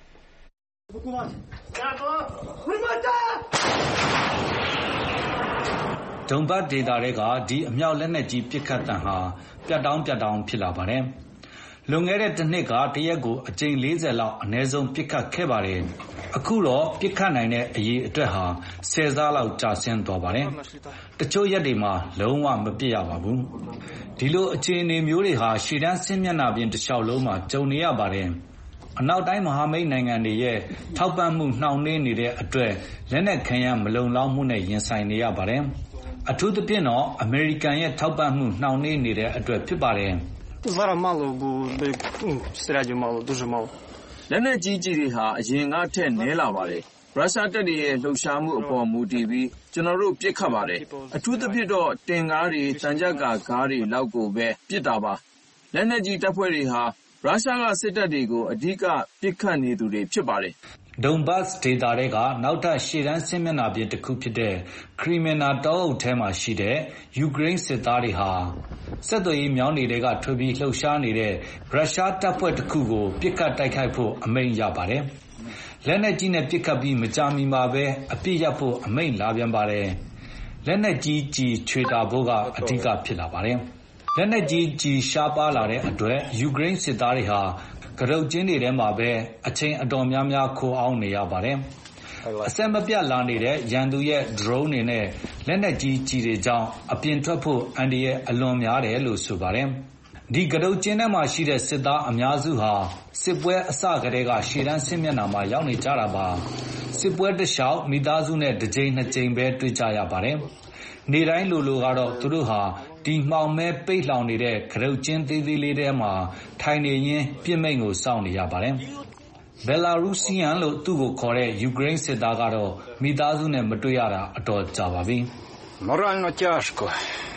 ဒွန်ဘတ်ဒေသတွေကဒီအမြောက်လက်နက်ကြီးပစ်ခတ်တံဟာပြတ်တောင်းဖြစ်လာပါတယ်။လွန်ခဲ့တဲ့တစ်နှစ်ကတရက်ကိုအကြိမ်40လောက်အနည်းဆုံးပစ်ခတ်ခဲ့ပါတယ်။အခုတော့ပစ်ခတ်နိုင်တဲ့အရေးအတွက်ဟာ10ဆလောက်ကျဆင်းသွားပါတယ်။တချို့ရက်တွေမှာလုံးဝမပစ်ရပါဘူး။ဒီလိုအခြေအနေမျိုးတွေဟာရှေ့တန်းစစ်မျက်နှာပြင်တစ်လျှောက်လုံးမှာကြုံနေရပါတယ်။အနောက်တိုင်းမဟာမိတ်နိုင်ငံတွေရဲ့ထောက်ပံ့မှုနှောင့်နှေးနေတဲ့အတွက်လက်နက်ခဲယမ်းမလုံလောက်မှုနဲ့ရင်ဆိုင်နေရပါတယ်။အထူးသဖြင့်တော့အမေရိကန်ရဲ့ထောက်ပံ့မှုနှောင့်နှေးနေတဲ့အတွက်ဖြစ်ပါတယ်။ Зараз мало буде, середньо мало, дуже мало. လက်နက်ကြီးတွေဟာအရင်ကထက်နည်းလာပါတယ်။ရုရှားတပ်တွေရဲ့လှုပ်ရှားမှုအပေါ်မူတည်ပြီးကျွန်တော်တို့ပစ်ခတ်ပါတယ်။အထူးသဖြင့်တော့တင်ကားတွေ၊တန်ကြပ်ကာကားတွေလောက်ကိုပဲပစ်တာပါ။လက်နက်ကြီးတပ်ဖွဲ့တွေဟာရုရှားကစစ်တပ်တွေကိုအဓိကပစ်ခတ်နေသူတွေဖြစ်ပါတယ်။ဒွန်ဘတ်စ်ဒေသတွေကနောက်ထပ်ရှေ့တန်းစစ်မျက်နှာပြင်တစ်ခုဖြစ်တဲ့ခရီမင်နာတောအုပ်ထဲမှာရှိတဲ့ယူကရိန်းစစ်သားတွေဟာဆက်သွယ်ရေးမြောင်းတွေကထွက်ပြီးလှုပ်ရှားနေတဲ့ရုရှားတပ်ဖွဲ့တစ်ခုကိုပစ်ခတ်တိုက်ခိုက်ဖို့အမိန့်ရပါတယ်။လက်နက်ကြီးနဲ့ပစ်ခတ်ပြီးမကြာမီမှာပဲအပြစ်ရဖို့အမိန့်လာပြန်ပါတယ်။လက်နက်ကြီးကျည်ချွေတာဖို့ကအဓိကဖြစ်လာပါတယ်။လက်နက်ကြီးကျည်ရှားပါလာတဲ့အတွက်ယူကရိန်းစစ်သားတွေဟာကရုတ်ကျင်းတွေထဲမှာပဲအချိန်အတော်များများခိုအောင်းနေရပါတယ်။အဆက်မပြတ်လာနေတဲ့ရန်သူရဲ့ drone တွေနဲ့လက်နက်ကြီးကျည်တွေကြောင့်အပြင်ထွက်ဖို့အန္တရာယ်အလွန်များတယ်လို့ဆိုပါတယ်။ဒီကရုတ်ကျင်းထဲမှာရှိတဲ့စစ်သားအများစုဟာစစ်ပွဲအစကတည်းကရှေ့တန်းစစ်မျက်နှာမှာရောက်နေကြတာပါ။စစ်ပွဲတစ်လျှောက်မိသားစုနဲ့တစ်ကြိမ်နှစ်ကြိမ်ပဲတွေ့ကြရပါတယ်။နေ့တိုင်းလိုကတော့သူတို့ဟာဒီမှောင်မဲပိတ်လှောင်နေတဲ့ကရုတ်ကျင်းသေးသေးလေးထဲမှာထိုင်နေရင်းပြစ်မိန့်ကိုစောင့်နေရပါတယ်။ဘယ်လာရုစီယန်လို့သူ့ကိုခေါ်တဲ့ယူကရိန်းစစ်သားကတော့မိသားစုနဲ့မတွေ့ရတာအတော်ကြာပါပြီ။ Морально тяжко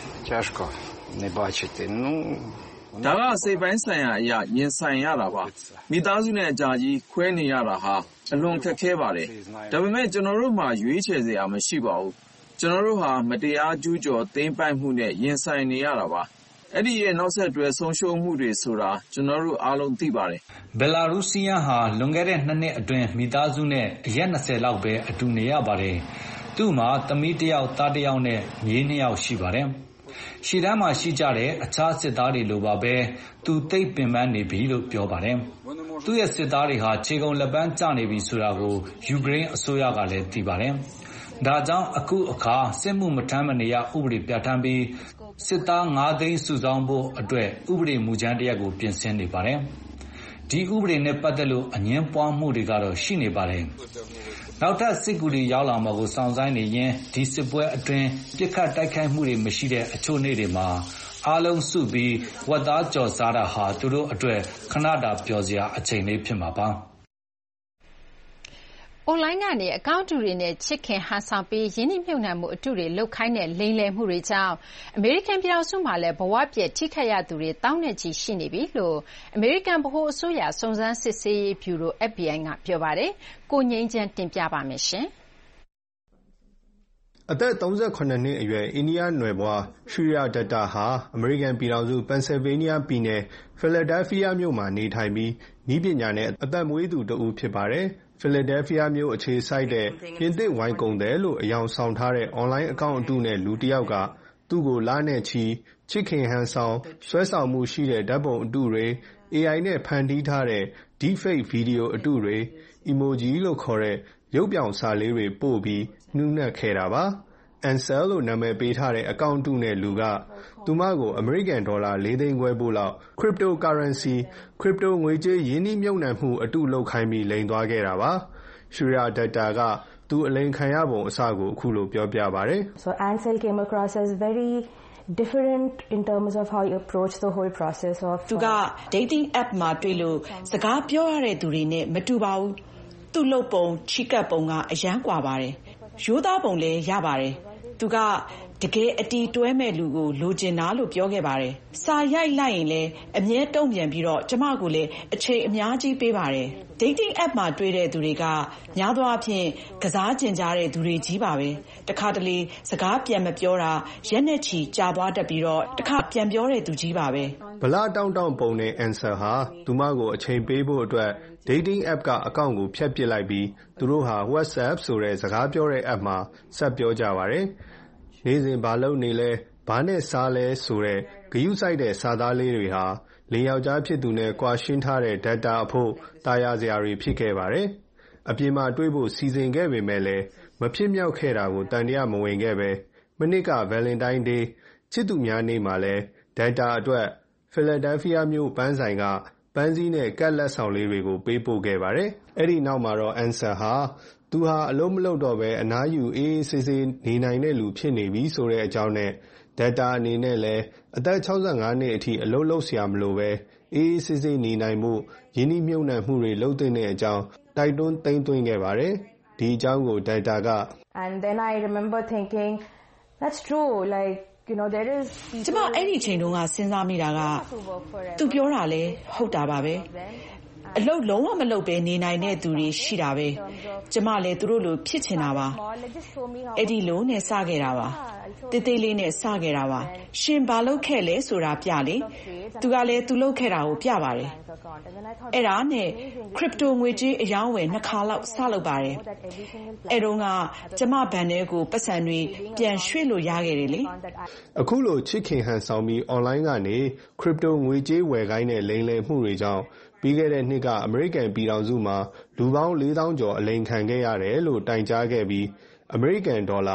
не бачити. ဒါကစိတ်ပိုင်းဆိုင်ရာအရာရင်ဆိုင်ရတာပါ။မိသားစုနဲ့အကြာကြီးခွဲနေရတာဟာအလွန်ခက်ခဲပါတယ်။ဒါပေမဲ့ကျွန်တော်တို့မှာရွေးချယ်စရာမရှိပါဘူး။ကျွန်တော်တို့ဟာမတရားကျူးကျော်သိမ်းပိုက်မှုနဲ့ရင်ဆိုင်နေရတာပါ။အဲ့ဒီရဲ့နောက်ဆက်တွဲဆုံးရှုံးမှုတွေဆိုတာကျွန်တော်တို့အားလုံးသိပါတယ်။ဘယ်လာရုစီယန်ဟာလွန်ခဲ့တဲ့2နှစ်အတွင်းမိသားစုနဲ့ရက်20လောက်ပဲအတူနေရပါတယ်။သူ့မှာသမီးတစ်ယောက်သားတစ်ယောက်နဲ့မြေး2ယောက်ရှိပါတယ်။ရှေ့တန်းမှာရှိကြတဲ့အခြားစစ်သားတွေလိုပါပဲသူသိပ်ပင်ပန်းနေပြီလို့ပြောပါတယ်။သူ့ရဲ့စစ်သားတွေဟာခြေကုန်လက်ပန်းကျနေပြီဆိုတာကိုယူကရိန်းအစိုးရကလည်းသိပါတယ်။ဒါကြောင့်အခုအခါစစ်မှုမထမ်းမနေရဥပဒေပြဋ္ဌာန်းပြီးစစ်သား9သိန်းစုဆောင်းဖို့အတွက်ဥပဒေမူကြမ်းတစ်ရပ်ကိုပြင်ဆင်နေပါတယ်။ဒီဥပဒေနဲ့ပတ်သက်လို့အငြင်းပွားမှုတွေကတော့ရှိနေပါတယ်။နောက်ထပ်စစ်ကူတွေရောက်လာမှာကိုစောင့်ဆိုင်းနေရင်ဒီစစ်ပွဲအတွင်းပြစ်ခတ်တိုက်ခိုက်မှုတွေမရှိတဲ့အချို့နေ့တွေမှာအားလုံးစုပြီးဝက်သားကြော်စားတာဟာသူတို့အတွက်ခဏတာပျော်စရာအချိန်လေးဖြစ်မှာပါ။အွန်လိုင်းကနေအကောင့်တုတွေနဲ့ချစ်ခင်ဟန်ဆောင်ပြီးရင်းနှီးမြှုပ်နှံမှုအတုတွေလုပ်ခိုင်းတဲ့လိမ်လည်မှုတွေကြောင့်အမေရိကန်ပြည်ထောင်စုမှာလည်းဘဝပြည့်ထိခိုက်ရသူတွေတောင်းနဲ့ချီရှိနေပြီလို့အမေရိကန်ဗဟိုအစိုးရစုံစမ်းစစ်ဆေးရေးဗျူရို FBI ကပြောပါတယ်။ကိုငြိမ်းချမ်းတင်ပြပါမယ်ရှင်။အသက်38နှစ်အရွယ်အိန္ဒိယနွယ်ဖွားရှရီယာဒတ္တာဟာအမေရိကန်ပြည်ထောင်စုပန်ဆယ်ဗေးနီးယားပြည်နယ်ဖီလာဒဲလ်ဖီးယားမြို့မှာနေထိုင်ပြီးနည်းပညာနဲ့အသက်မွေးသူတဦးဖြစ်ပါတယ်။ဖီလာဒဲလ်ဖီးယားမြို့အခြေစိုက်တဲ့ပြင်သစ်ဝိုင်ကုန်သည်လို့အယောင်ဆောင်ထားတဲ့အွန်လိုင်းအကောင့်အတုနဲ့လူတစ်ယောက်ကသူ့ကိုလနဲ့ချီချစ်ခင်ဟန်ဆောင်ဆွဲဆောင်မှုရှိတဲ့ဓာတ်ပုံအတုတွေ AI နဲ့ဖန်တီးထားတဲ့ Deepfake ဗီဒီယိုအတုတွေ Emoji လို့ခေါ်တဲ့ရုပ်ပြောင်စာလေးတွေပို့ပြီးနှူးနှက်ခဲ့တာပါ။ Ansel လို့နာမည်ပေးထားတဲ့အကောင့်တုနဲ့လူကသူမကိုအမေရိကန်ဒေါ်လာ4 သိန်းခွဲဖို့လောက် cryptocurrency ခရစ်ပတိုငွေကြေးရင်းနှီးမြှုပ်နှံမှုအတုလုပ်ခိုင်းပြီးလိမ်သွားခဲ့တာပါ။ Shreya Dutta ကသူအလိမ်ခံရပုံအစကိုအခုလိုပြောပြပါတယ်။ So Ansel came across as very different in terms of how he approached the whole process of သူက dating app မှာတွေ့လို့စကားပြောရတဲ့သူတွေနဲ့မတူပါဘူး။သူ့လုပ်ပုံချီကပ်ပုံကအရန်ကွာပါတယ်။ရိုးသားပုံလည်းရပါတယ်။သူကတကယ်အတီတွဲမဲ့လူကိုလိုချင်တာလို့ပြောခဲ့ပါတယ်။စာရိုက်လိုက်ရင်လည်းအမြဲတုံ့ပြန်ပြီးတော့ကျမကိုလည်းအချိန်အများကြီးပေးပါတယ်။ dating app မှာတွေ့တဲ့သူတွေကများသောအားဖြင့်ကစားကျင်ကြတဲ့သူတွေကြီးပါပဲ။တခါတလေစကားပြန်မပြောတာရက်နဲ့ချီကြာသွားတတ်ပြီးတော့တခါပြန်ပြောတဲ့သူကြီးပါပဲ။ဗလာတောင်းပုံနဲ့ Ansel ဟာသူမကိုအချိန်ပေးဖို့အတွက် dating app ကအကောင့်ကိုဖျက်ပစ်လိုက်ပြီးသူတို့ဟာ WhatsApp ဆိုတဲ့စကားပြောတဲ့ app မှာဆက်ပြောကြပါတယ်။နေ့စဉ်ဘာလုပ်နေလဲဘာနဲ့စားလဲဆိုတဲ့ဂရုစိုက်တဲ့စာသားလေးတွေဟာလင်ယောက်ျားဖြစ်သူနဲ့ကွာရှင်းထားတဲ့ data အဖို့တာယာစရာတွေဖြစ်ခဲ့ပါတယ်။အပြင်မှာတွေ့ဖို့စီစဉ်ခဲ့ပေမဲ့လည်းမဖြစ်မြောက်ခဲ့တာကိုတန်တရားမဝင်ခဲ့ပဲမနစ်က Valentine Day ချစ်သူများနေ့မှာလည်း data အတွက် Philadelphia မြို့ပန်းဆိုင်ကပန်းစည်းနဲ့ကတ်လက်ဆောင်လေးတွေကိုပေးပို့ခဲ့ပါတယ်။အဲ့ဒီနောက်မှာတော့ Ansel ဟာသူဟာအလုပ်မလုပ်တော့ပဲအနားယူအေးဆေးဆေးနေနိုင်တဲ့လူဖြစ်နေပြီဆိုတဲ့အကြောင်းနဲ့ data အနေနဲ့လည်းအသက်65နှစ်အထိအလုပ်လုပ်စရာမလိုပဲအေးဆေးဆေးနေနိုင်မှုယင်းနှိမ့်မြုပ်နှံမှုတွေလုပ်တဲ့အကြောင်းတိုက်တွန်းသိမ်းသွင်းခဲ့ပါတယ်။ဒီအကြောင်းကို data က And then I remember thinking that's true like you know there is ကျမအဲ့ဒီချိန်တုန်းကစဉ်းစားမိတာကသူပြောတာလဲဟုတ်တာပါပဲအလုပ်လုံးဝမလုပ်ပဲနေနိုင်တဲ့သူတွေရှိတာပဲကျမလည်းသူတို့လိုဖြစ်ချင်တာပါအဲ့ဒီလိုနဲ့စခဲ့တာပါတေးသေးလေးနဲ့စခဲ့တာပါရှင်ဘာလုပ်ခဲ့လဲဆိုတာပြလေသူကလည်းသူလုပ်ခဲ့တာကိုပြပါတယ်အဲ့ဒါနဲ့ခရစ်ပတိုငွေကြေးအယောင်းဝယ်2 ခါလောက်စလုပ်ပါတယ်အဲ့တုန်းကကျမဘဏ်ထဲကိုပတ်စံတွေပြန်ရွှေ့လို့ရခဲ့တယ်လေအခုလိုချစ်ခင်ဟန်ဆောင်ပြီး online ကနေခရစ်ပတိုငွေကြေးဝယ်ခိုင်းတဲ့လိမ်လည်မှုတွေကြောင့်ပြီးခဲ့တဲ့နှစ်ကအမေရိကန်ပြည်ထောင်စုမှာလူပေါင်း 4,000 ကျော်အလိမ်ခံခဲ့ရတယ်လို့တိုင်ကြားခဲ့ပြီးအမေရိကန်ဒေါ်လာ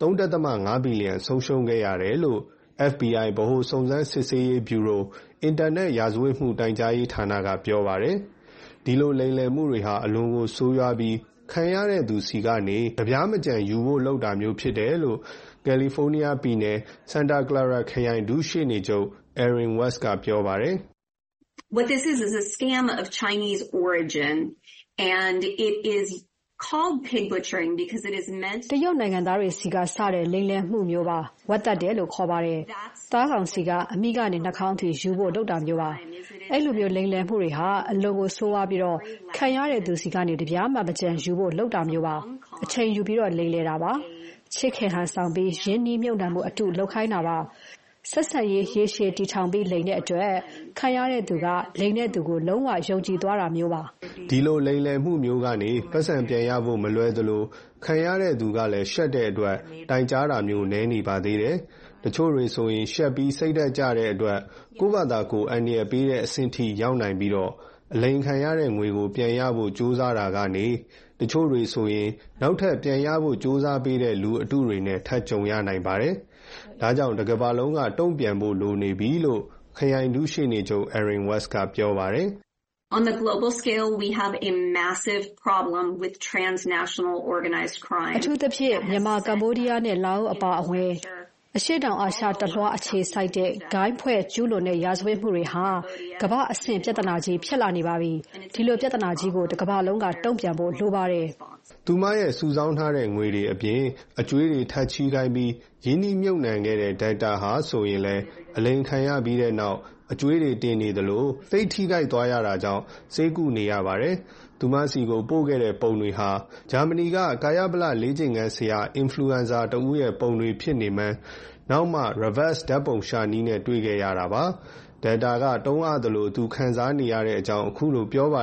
3.5 ဘီလီယံဆုံးရှုံးခဲ့ရတယ်လို့ FBI ဗဟိုစုံစမ်းစစ်ဆေးရေးဗျူရိုအင်တာနက်ရာဇဝတ်မှုတိုင်ကြားရေးဌာနကပြောပါတယ်။ဒီလိုလိမ်လည်မှုတွေဟာအလွန်ကိုဆိုးရွားပြီးခံရတဲ့သူစီကနေကြပြားမကြံယူဖို့လုပ်တာမျိုးဖြစ်တယ်လို့ကယ်လီဖိုးနီးယားပြည်နယ်စန်တာကလာရာခရိုင်ဒုရှေ့နေချုပ် Erin West ကပြောပါတယ်။ What this is a scam of Chinese origin, and it is called pig butchering because it is meant တရုတ်နိုင်ငံသားတွေစီကစတဲ့လိမ်လည်မှုမျိုးပါဝတ်တက်တယ်လို့ခေါ်ပါတယ်သားကောင်စီကအမိကနေနှာခေါင်းထိယူဖို့လုပ်တာမျိုးပါအဲ့လိုမျိုးလိမ်လည်မှုတွေဟာအလွန်ကိုဆိုးဝါးပြီးတော့ခံရတဲ့သူစီကနေတပြားမှမကျန်ယူဖို့လုပ်တာမျိုးပါအချိန်ယူပြီးတော့လိမ်လည်တာပါချစ်ခင်ဟန်ဆောင်ပြီးရင်းနှီးမြှုပ်နှံမှုအတုလုပ်ခိုင်းတာပါဆက်ဆံရေးရေရှည်တည်ထောင်ပြီးလိမ်တဲ့အတွက်ခံရတဲ့သူကလိမ်တဲ့သူကိုလုံးဝယုံကြည်သွားတာမျိုးပါဒီလိုလိမ်လည်မှုမျိုးကနေပတ်စံပြန်ရဖို့မလွယ်သလိုခံရတဲ့သူကလည်းရှက်တဲ့အတွက်တိုင်ကြားတာမျိုးနည်းနေပါသေးတယ်တချို့တွေဆိုရင်ရှက်ပြီးစိတ်ဓာတ်ကျတဲ့အတွက်ကိုယ့်ဘာသာကိုယ်အန္တရာယ်ပေးတဲ့အဆင့်ထိရောက်နိုင်ပြီးတော့အလိမ်ခံရတဲ့ငွေကိုပြန်ရဖို့ကြိုးစားတာကနေတချို့တွေဆိုရင်နောက်ထပ်ပြန်ရဖို့ကြိုးစားပေးတဲ့လူအတုတွေနဲ့ထပ်ကြုံရနိုင်ပါတယ်ဒါကြောင့်တကမ္ဘာလုံးကတုံ့ပြန်ဖို့လိုနေပြီလို့ခရိုင်ဒုရှေ့နေချုပ် Erin West ကပြောပါတယ် On the global scale, we have a massive problem with transnational organized crime. အထူးသဖြင့်မြန်မာကမ္ဘောဒီးယားနဲ့လာအိုအပါအဝင်အရှေ့တောင်အာရှတလွှားအခြေစိုက်တဲ့ဂိုင်းဖွဲ့ကျူးလွန်တဲ့ရာဇဝတ်မှုတွေဟာကမ္ဘာအဆင့်ပြဿနာကြီးဖြစ်လာနေပါပြီဒီလိုပြဿနာကြီးကိုတကမ္ဘာလုံးကတုံ့ပြန်ဖို့လိုပါတယ်သူမရဲ့စုဆောင်းထားတဲ့ငွေတွေအပြင်အကျွေးတွေထပ်ချီးခိုင်းပြီးရင်းနှီးမြှုပ်နှံခဲ့တဲ့ data ဟာဆိုရင်လည်းအလိမ်ခံရပြီးတဲ့နောက်အကျွေးတွေတင်နေသလိုစိတ်ထိခိုက်သွားရတာကြောင့်စိတ်ကူနေရပါတယ်သူမစီကိုပို့ခဲ့တဲ့ပုံတွေဟာဂျာမနီကကာယဗလလေ့ကျင့်ခန်းဆရာ influencer တဦးရဲ့ပုံတွေဖြစ်နေမှန်းနောက်မှ reverse ဓာတ်ပုံရှာနည်းနဲ့တွေ့ခဲ့ရတာပါ data ကတုံးအပ်သလိုသူခံစားနေရတဲ့အကြောင်းအခုလိုပြောပါတယ်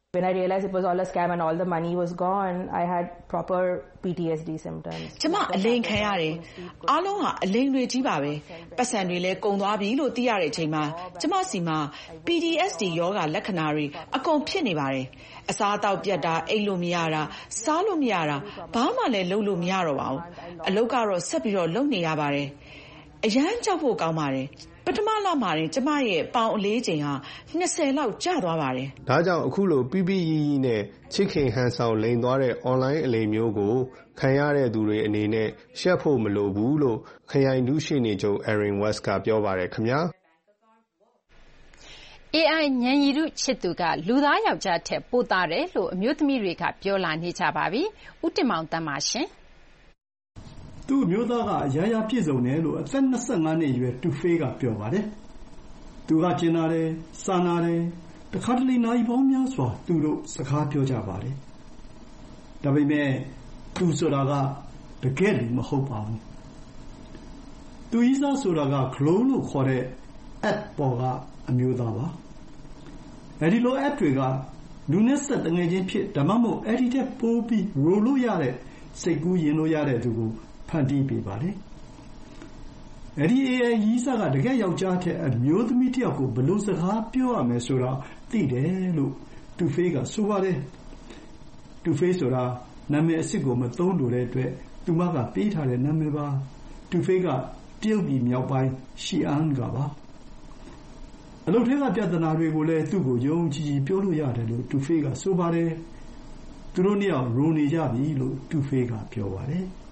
When I realized it was all a scam and all the money was gone, I had proper PTSD symptoms. ကျမအလိမ်ခံရတယ်။အားလုံးဟာအလိမ်တွေကြီးပါပဲ။ပတ်စံတွေလည်းကုန်သွားပြီလို့သိရတဲ့အချိန်မှာကျမစီမှာ PTSD ရောဂါလက္ခဏာတွေအကုန်ဖြစ်နေပါတယ်။အစားအသောက်ပြတ်တာ၊အိပ်လို့မရတာ၊စားလို့မရတာဘာမှလည်းလုပ်လို့မရတော့ပါဘူး။အလုပ်ကတော့ဆက်ပြီးတော့လုပ်နေရပါတယ်။အရမ်းကြောက်ဖို့ကောင်းပါတယ်။ပထမလမှာတင်ကျမရဲ့ပေါင်အလေးချိန်ဟာ20လောက်ကျသွားပါတယ်။ဒါကြောင့်အခုလိုပိပိရီရီနဲ့ချစ်ခင်ဟန်ဆောင်လိန်သွားတဲ့ online အလိမ်မျိုးကိုခံရတဲ့သူတွေအနေနဲ့ရှက်ဖို့မလိုဘူးလို့ခရိုင်ဒုရှိနေချုပ် Erin West ကပြောပါတယ်ခင်ဗျာ။ AI ဉာဏ်ရည်တုချစ်သူကလူသားယောက်ျားထက်ပိုသာတယ်လို့အမျိုးသမီးတွေကပြောလာနေကြပါပြီ။ဦးတင်မောင်သန်းပါရှင်။သူ့အမျိုးသားကအရာရာပြည့်စုံတယ်လို့အသက်25နှစ်အရွယ်တူဖေးကပြောပါတယ်။သူကကျင်နာတယ်၊စာနာတယ်၊တခါတလေနာရီပေါင်းများစွာသူတို့စကားပြောကြပါတယ်။ဒါပေမဲ့သူဆိုတာကတကယ်လူမဟုတ်ပါဘူး။သူကြီးစားဆိုတာက Glow လို့ခေါ်တဲ့ app ပေါ်ကအမျိုးသားပါ။အဲဒီလို app တွေကလူနဲ့ဆက်တငယ်ချင်းဖြစ်ဒါမှမဟုတ်အဲ့ဒီတဲ့ပိုးပြီးရိုလို့ရတဲ့စိတ်ကူးရင်လို့ရတဲ့သူကိုဖန်တီးပေးပါတယ်။အဲဒီ AI ကြီးစားကတကယ်ယောက်ျားထက်အမျိုးသမီးတစ်ယောက်ကိုဘယ်လိုစကားပြောရမယ်ဆိုတာသိတယ်လို့တူဖေးကဆိုပါတယ်။တူဖေးဆိုတာနာမည်အစ်စ်ကိုမသုံးလို့တဲ့အတွက်သူမကပေးထားတဲ့နာမည်ပါ။တူဖေးကတရုတ်ပြည်မြောက်ပိုင်းရှီအန်ကပါ။အလုပ်ထဲကပြဿနာတွေကိုလည်းသူ့ကိုယုံကြည်ကြည်ပြောလို့ရတယ်လို့တူဖေးကဆိုပါတယ်။သူတို့နှစ်ယောက်ရိုနေကြပြီလို့တူဖေးကပြောပါတယ်။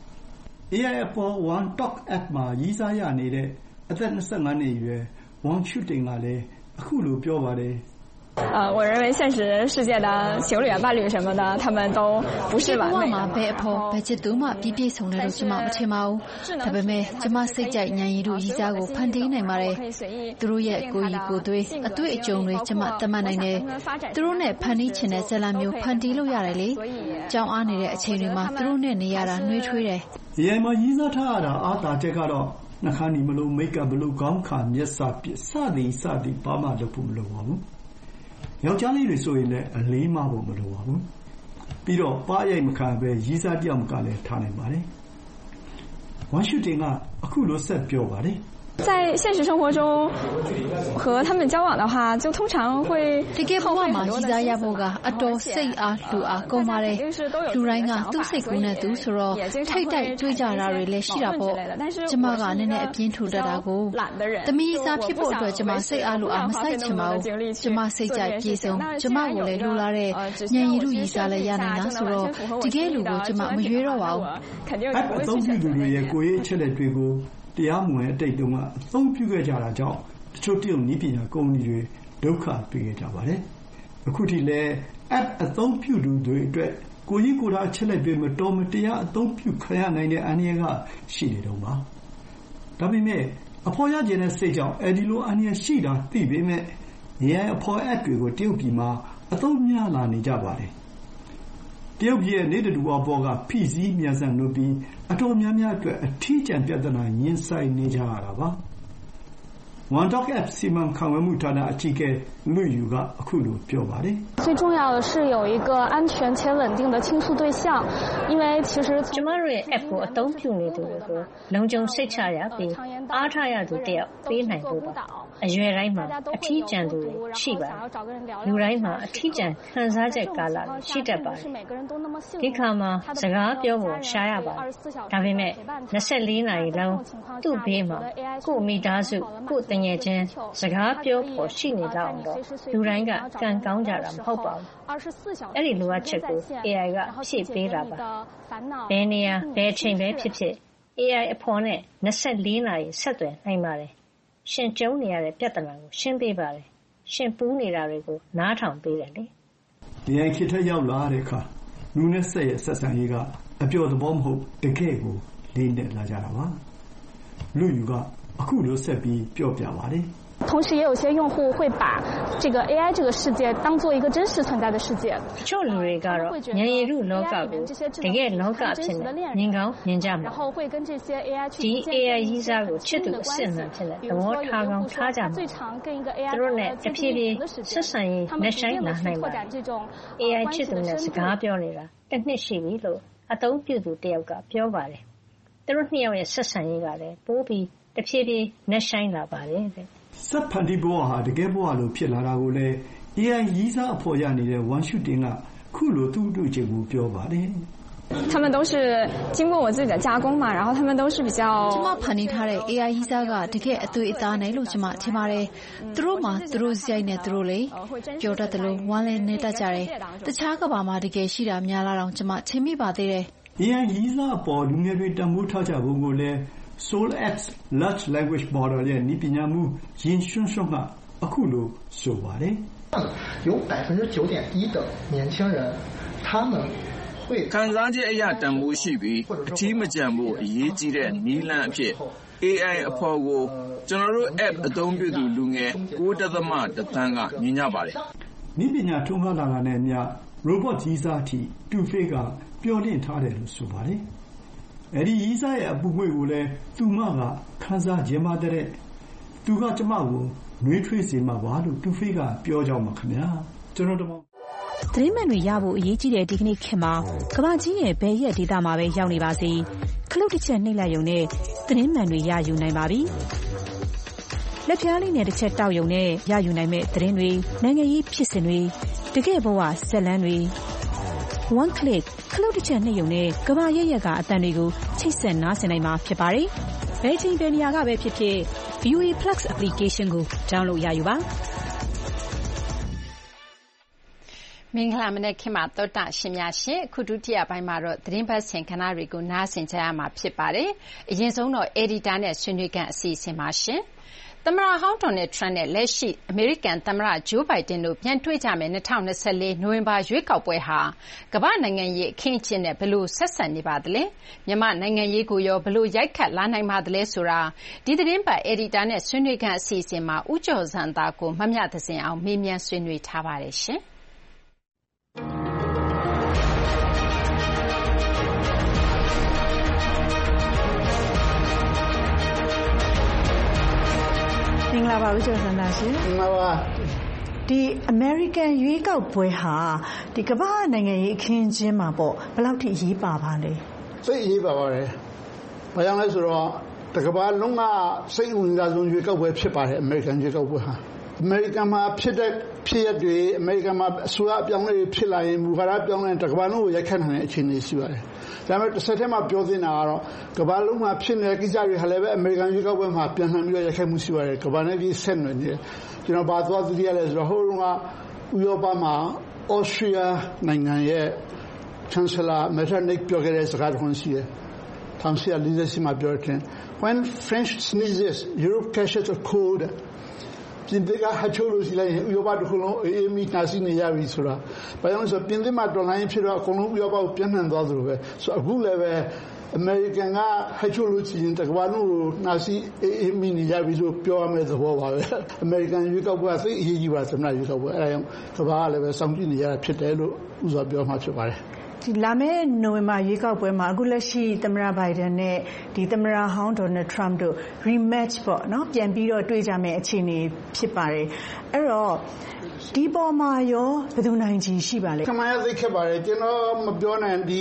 AI အပေါ် One Talk App မှာရည်စားရနေတဲ့အသက်25နှစ်အရွယ်ဝမ်ရှူတင်ကလည်းအခုလိုပြောပါတယ်我认为现实世界的情侣啊、伴侣什么的，他们都不是完美的。 ဘယ်အဖေဘယ်ချစ်သူမှပြည့်ပြည့်စုံတယ်လို့ကျွန်မမထင်ပါဘူး။ဒါပေမဲ့ကျွန်မစိတ်ကြိုက်ဉာဏ်ရည်တို့ရည်စားကိုဖန်တီးနိုင်ပါတယ်။သူတို့ရဲ့ကိုယ်ရည်ကိုယ်သွေးအတွေ့အကြုံတွေကျွန်မသတ်မှတ်နိုင်တယ်။သူတို့နဲ့ဖန်တီးချင်တဲ့ဇာတ်လမ်းမျိုးဖန်တီးလို့ရတယ်လေ။ကြောင်အားနေတဲ့အချိန်တွေမှာသူတို့နဲ့နေရတာနှွေးထွေးတယ်။ AI မှာရည်စားထားရတာအားသာချက်ကတော့နှခမ်းနီမလို့မိတ်ကပ်မလို့ခေါင်းခါမျက်စာပြစသည်ဘာမှလုပ်ဖို့မလိုပါဘူး။ယောက်ျားလေးတွေဆိုရင်လည်းအလေးမဖို့မလိုပါဘူး။ပြီးတော့ပါရိုက်မခံပဲရည်စားတယောက်မကလည်းထားနိုင်ပါတယ်။ဝမ်ရှူတင်ကအခုလိုဆက်ပြောပါတယ်။在现实生活中和他们交往的话就通常会တကယ်ဘဝမှာရည်စားရဖို့ကအတော်စိတ်အားလူအားကုန်ပါတယ်လူတိုင်းကသူ့စိတ်ကူးနဲ့သူဆိုတော့ထိတ်တိုက်တွေးကြတာတွေလည်းရှိတာပေါ့ကျမကနည်းနည်းအပြင်းထူတတ်တာကိုသမီးစားဖြစ်ဖို့အတွက်ကျမစိတ်အားလူအားမဆိုင်ချင်ပါဘူးကျမစိတ်ကြိုက်ပြေဆုံးကျမကိုလည်းလူလာတဲ့ဉာဏ်ရည်လူရည်စားလည်းရနိုင်တာဆိုတော့တကယ်လူကိုကျမမရွေးတော့ပါဘူးအသုံးပြုသူတွေရဲ့ကိုယ်ရေးအချက်လက်တွေကိုတရားမဝင်အတိတ်တုန်းကအသုံးပြုခဲ့ကြတာကြောင့်တချို့တရုတ်နည်းပညာကုမ္ပဏီတွေဒုက္ခတွေ့ခဲ့ကြပါတယ်။အခုထိလည်း app အသုံးပြုသူတွေအတွက်ကိုကြီးကိုယ်တာအချက်လက်တွေမတော်မတရားအသုံးပြုခံရနိုင်တဲ့အန္တရာယ်ကရှိနေတော့ပါ။ဒါပေမဲ့အဖော်ရကျင်တဲ့စိတ်ကြောင့်အဲဒီလိုအန္တရာယ်ရှိတာသိပေမဲ့ AI အဖော် app တွေကိုတရုတ်ပြည်မှာအသုံးများလာနေကြပါတယ်။တရုတ်ပြည်ရဲ့နေတတူအပေါ်ကဖိစီးမြန်ဆန်လို့ပြီးအတော်များများအတွက်အထီးကျန်ပြဿနာရင်ဆိုင်နေကြရတာပါ။ One Talk App စီမံခန့်ခွဲမှုဌာနအကြီးအကဲလူယူကအခုလိုပြောပါတယ်最重要的是有一个安全且稳定的倾诉对象因为其实ကျမတို့ရဲ့ app ကိုအသုံးပြုနေသူတွေကိုလုံခြုံစိတ်ချရပြီးအားထားရသူတယောက်ပေးနိုင်ဖို့ပါအရွယ်တိုင်းမှာအထီးကျန်သူတွေရှိပါတယ်လူတိုင်းမှာအထီးကျန်ခံစားချက်ကာလရှိတတ်ပါတယ်ဒီခါမှာစကားပြောဖို့ရှားရပါတယ်ဒါပေမဲ့24နာရီလုံးသူ့ဘေးမှာကိုမိသားစုကိုတငယ်ချင်းစကားပြောဖို့ရှိနေတော့တော့လူတိုင်းကကံကောင်းကြတာမဟုတ်ပါဘူးအဲ့ဒီလိုအပ်ချက်ကို AI ကဖြည့်ပေးတာပါဘယ်နေရာဘယ်အချိန်ပဲဖြစ်ဖြစ် AI အဖော်နဲ့24နာရီဆက်သွယ်နိုင်ပါတယ်ရှင်ကျုံနေရတဲ့ပြဿနာကိုရှင်းပေးပါတယ်ရှင်ပူးနေတာတွေကိုနားထောင်ပေးတယ်လေ AI ခေတ်ထရောက်လာတဲ့အခါလူနဲ့ဆက်ရဲ့ဆက်ဆံရေးကအပျော်သဘောမဟုတ်တကယ်ကိုလေးနက်လာကြတာပါလူယူကအခုလိုဆက်ပြီးပြောပြပါတယ်同时也有些用户会把这个 AI 这个世界当做一个真实存在的世界。 ချို့လူတွေကတော့ဉာဏ်ရည်တုလောကကိုတကယ်လောကအဖြစ်နဲ့မြင်ကောင်းမြင်ကြမှာ然后会跟这些 AI 去ဒီ AI ရေးစားကိုချစ်သူအစစ်အမှန်ဖြစ်တဲ့သဘောထားကောင်းထားကြမှာ最常跟一个 AI သူတို့နဲ့တဖြည်းဖြည်းဆက်ဆံရေးနဲ့ဆိုင်လာနိုင်ပါ AI ချစ်သူနဲ့စကားပြောနေတာတစ်နှစ်ရှိပြီလို့အသုံးပြုသူတယောက်ကပြောပါတယ်သူတို့နှစ်ယောက်ရဲ့ဆက်ဆံရေးကလည်းပိုးပြီးတဖြည်းဖြည်းနဲ့ဆိုင်လာပါတယ်တဲ့စက်ဖန်တီဘဝဟာတကယ်ဘဝလိုဖြစ်လာတာကိုလည်း AI ရေးစားအဖို့ရနေတဲ့ဝမ်ရှုတင်ကခုလိုသူ့အတွေ့အကြုံကိုပြောပါတယ်他们都是经过我自己的加工嘛，然后他们都是比较ကျမဖန်တီးထားတဲ့ AI ရေးစားကတကယ်အသွေးအသားနဲ့လို့ကျမထင်ပါတယ်သူတို့မှသူတို့စိုက်နေသူတို့လေပြောတတ်တယ်လို့ဝမ်းလဲနေတတ်ကြတယ်တခြားကဘာမှတကယ်ရှိတာများလာတော့ကျမထင်မိပါသေးတယ် AI ရေးစားအပေါ်လူငယ်တွေတမိုးထားကြပုံကိုလည်း SoulX Large Language Model ရဲ့နည်းပညာမှုယဉ်ရွှန်းရွှန်းကအခုလိုဆိုပါတယ်有9.1%的年轻人他们ခံစားချက်အရတန်ဖိုးရှိပြီးအထီးမကျန်ဖို့အရေးကြီးတဲ့နည်းလမ်းအဖြစ် AI အဖို့ကိုကျွန်တော်တို့ app အသုံးပြုသူလူငယ် 9.1 သန်းကမြင်ကြပါတယ်နည်းပညာထွန်းကားလာတာနဲ့အမျှ robot ကြီးစားအထိ 2Face ကပျော်လင့်ထားတယ်လို့ဆိုပါတယ်အဲဒီကြီးစားရဲ့အပူငွေ့ကိုလည်းသူမကခန်းစားခြင်းပါတဲ့သူကကျမကိုနှွေးထွေးစေမှာပါလို့ 2Face ကပြောကြောင်းပါခင်ဗျာကျွန်တော်တို့သတင်းမှန်တွေရဖို့အရေးကြီးတဲ့ဒီကနေ့ခေတ်မှာကမ္ဘာကြီးရဲ့ဘယ်ရက်ဒေသမှာပဲရောက်နေပါစေခလုတ်တစ်ချက်နှိပ်လိုက်ရုံနဲ့သတင်းမှန်တွေရယူနိုင်ပါပြီလက်ပြားလေးနဲ့တစ်ချက်တောက်ရုံနဲ့ရယူနိုင်မဲ့သတင်းတွေနိုင်ငံရေးဖြစ်စဉ်တွေတကယ့်ဘဝဇာတ်လမ်းတွေ one click ခလုတ်တစ်ချက်နှိပ်ရုံနဲ့ကမ္ဘာရဲ့ကအသံတွေကိုချိတ်ဆက်နားဆင်နိုင်မှာဖြစ်ပါတယ်ဘယ်ချိန်ဘယ်နေရာကပဲဖြစ်ဖြစ် VOA Plus application ကို download ရယူပါမင်္ဂလာမနက်ခင်းမှာသောတာရှင်များရှင်အခုဒုတိယပိုင်းမှာတော့သတင်းပတ်စဉ်ခဏတွေကိုနားဆင်ကြရမှာဖြစ်ပါတယ်အရင်ဆုံးတော့ editor နဲ့ဆွေးနွေးခန်းအစီအစဉ်ပါရှင်သမ္မတဟောင်းဒေါ်နယ်ထရန့်နဲ့လက်ရှိအမေရိကန်သမ္မတဂျိုးဘိုင်ဒန်တို့ပြန်တွေ့ကြမယ်2024နိုဝင်ဘာရွေးကောက်ပွဲဟာကမ္ဘာနိုင်ငံရေးအခင်းအကျင်းနဲ့ဘယ်လိုဆက်ဆံနေပါသလဲမြန်မာနိုင်ငံရေးကိုရောဘယ်လိုရိုက်ခတ်လာနိုင်ပါသလဲဆိုတာဒီသတင်းပတ် editor နဲ့ဆွေးနွေးခန်းအစီအစဉ်မှာဦးကျော်စံသားကိုမမြသဇင်အောင်မေးမြန်းဆွေးနွေးထားပါတယ်ရှင်မင်္ဂလာပါဦးကျော်စံသားရှင်မင်္ဂလာပါဒီ American ရွေးကောက်ပွဲဟာဒီကမ္ဘာနိုင်ငံရေးအခင်းအကျင်းမှာပေါ့ဘယ်လောက်ထိအရေးပါပါလဲသိအရေးပါပါတယ်ဘာကြောင့်လဲဆိုတော့တကမ္ဘာလုံးကစိတ်ဝင်စားဆုံးရွေးကောက်ပွဲဖြစ်ပါတယ် American ရွေးကောက်ပွဲဟာအမေရိကန်မှာဖြစ်တဲ့ဖြစ်ရပ်တွေအမေရိကန်မှာအစိုးရအပြောင်းလဲဖြစ်လာရင်မူဝါဒပြောင်းလဲတကမ္ဘာလုံးကိုရိုက်ခတ်နိုင်တဲ့အခြေအနေရှိပါတယ်ဒါပေမဲ့တစ်ဆက်တည်းမှာပြောသင့်တာကတော့ကမ္ဘာလုံးမှာဖြစ်နေတဲ့ကိစ္စတွေဟာလည်းပဲအမေရိကန်ရွေးကောက်ပွဲမှာပြန်လှန်ပြီးတော့ရိုက်ခတ်မှုရှိပါတယ်ကမ္ဘာနဲ့ကြီးဆက်နွယ်နေတယ်ကျွန်တော်ဘာသွားသတိရလဲဆိုတော့ဟိုတုန်းကဥရောပမှာဩစတြေးလျနိုင်ငံရဲ့ Chancellor Metternich ပြောခဲ့တဲ့စကားတစ်ခုရှိတယ်1948မှာပြောတယ် When French sneezes Europe catches a coldပြင်သစ်ကဟချိုးလို့ရှိလိုက်ရင်ဥရောပတစ်ခုလုံးအေးမီနာစီနေရပြီဆိုတာဘာကြောင့်လဲဆိုတော့ပြင်သစ်မှာတော်လိုင်းဖြစ်တော့အကုန်လုံးဥရောပကိုပြန့်နှံ့သွားသလိုပဲဆိုတော့အခုလည်းပဲအမေရိကန်ကဟချိုးလို့ရှိရင်တကမ္ဘာလုံးကိုနာစီအေးမီနေရပြီဆိုပြောရမယ့်သဘောပါပဲအမေရိကန်ရွေးကောက်ပွဲကသိအရေးကြီးပါသမ္မတရွေးကောက်ပွဲအဲဒါကြောင့်ကမ္ဘာကလည်းပဲစောင့်ကြည့်နေရတာဖြစ်တယ်လို့ဥစွာပြောမှဖြစ်ပါတယ်ဒီလာမယ့်နိုဝင်ဘာရွေးကောက်ပွဲမှာအခုလက်ရှိသမ္မတဘိုင်ဒန်နဲ့ဒီသမ္မတဟောင်းဒေါ်နယ်ထရန့်တို့ rematch ပေါ့နော်ပြန်ပြီးတော့တွေ့ကြမယ့်အခြေအနေဖြစ်ပါတယ်အဲ့တော့ဒီပေါ်မှာရောဘယ်သူနိုင်ချီရှိပါလဲခမရသိခဲ့ပါတယ်ကျွန်တော်မပြောနိုင်ဒီ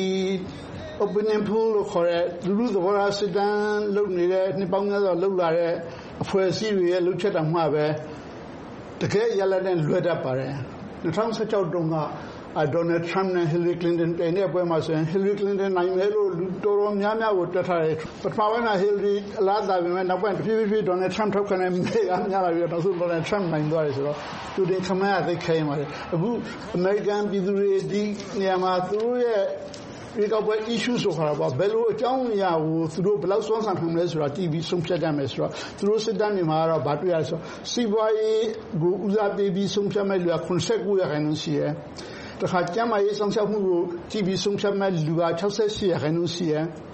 opinion poll လို့ခေါ်တဲ့လူသဘောထားစစ်တမ်းလုပ်နေတဲ့နှစ်ပေါင်းများစွာလုပ်လာတဲ့အဖွဲ့အစည်းတွေရဲ့လုပ်ချက်တောင်မှပဲတကယ်ရလဒ်နဲ့လွယ်တတ်ပါတယ်2016တုန်းကDonald Trump နဲ့ Hillary Clinton ပြိုင်တဲ့ပွဲမှာဆိုရင် Hillary Clinton နိုင်မယ်လို့လူတော်တော်များများကိုတွက်ထားတယ်ပထမပိုင်းက Hillary အလားတာပဲနောက်ပိုင်းတစ်ဖြည်းဖြည်း Donald Trump ထောက်ခံတဲ့မဲကများလာပြီးတော့နောက်ဆုံး Donald Trump နိုင်သွားတယ်ဆိုတော့သူတင်ခမရသိခိုင်းပါတယ်အခု American ပြည်သူတွေဒီနေရာမှာသူတို့ရဲ့ဒီကောက်ပွဲ issue ဆိုခါတော့ဘယ်လိုအကြောင်းအရာကိုသူတို့ဘယ်လောက်စွမ်းဆောင်နိုင်လဲဆိုတာ TV ဆုံးဖြတ်ကြမယ်ဆိုတော့သူတို့စစ်တမ်းတွေမှာတော့ဘာတွေ့ရလဲဆိုစီးပွားရေးကိုဦးစားပေးပြီးဆုံးဖြတ်မဲ့လူက89%ရှိတယ်တခါကျမ်းမာရေးဆောင်ရှောက်မှုကိုကြည့်ပြီးဆုံးဖြတ်မဲ့လူက68%ရှိတယ်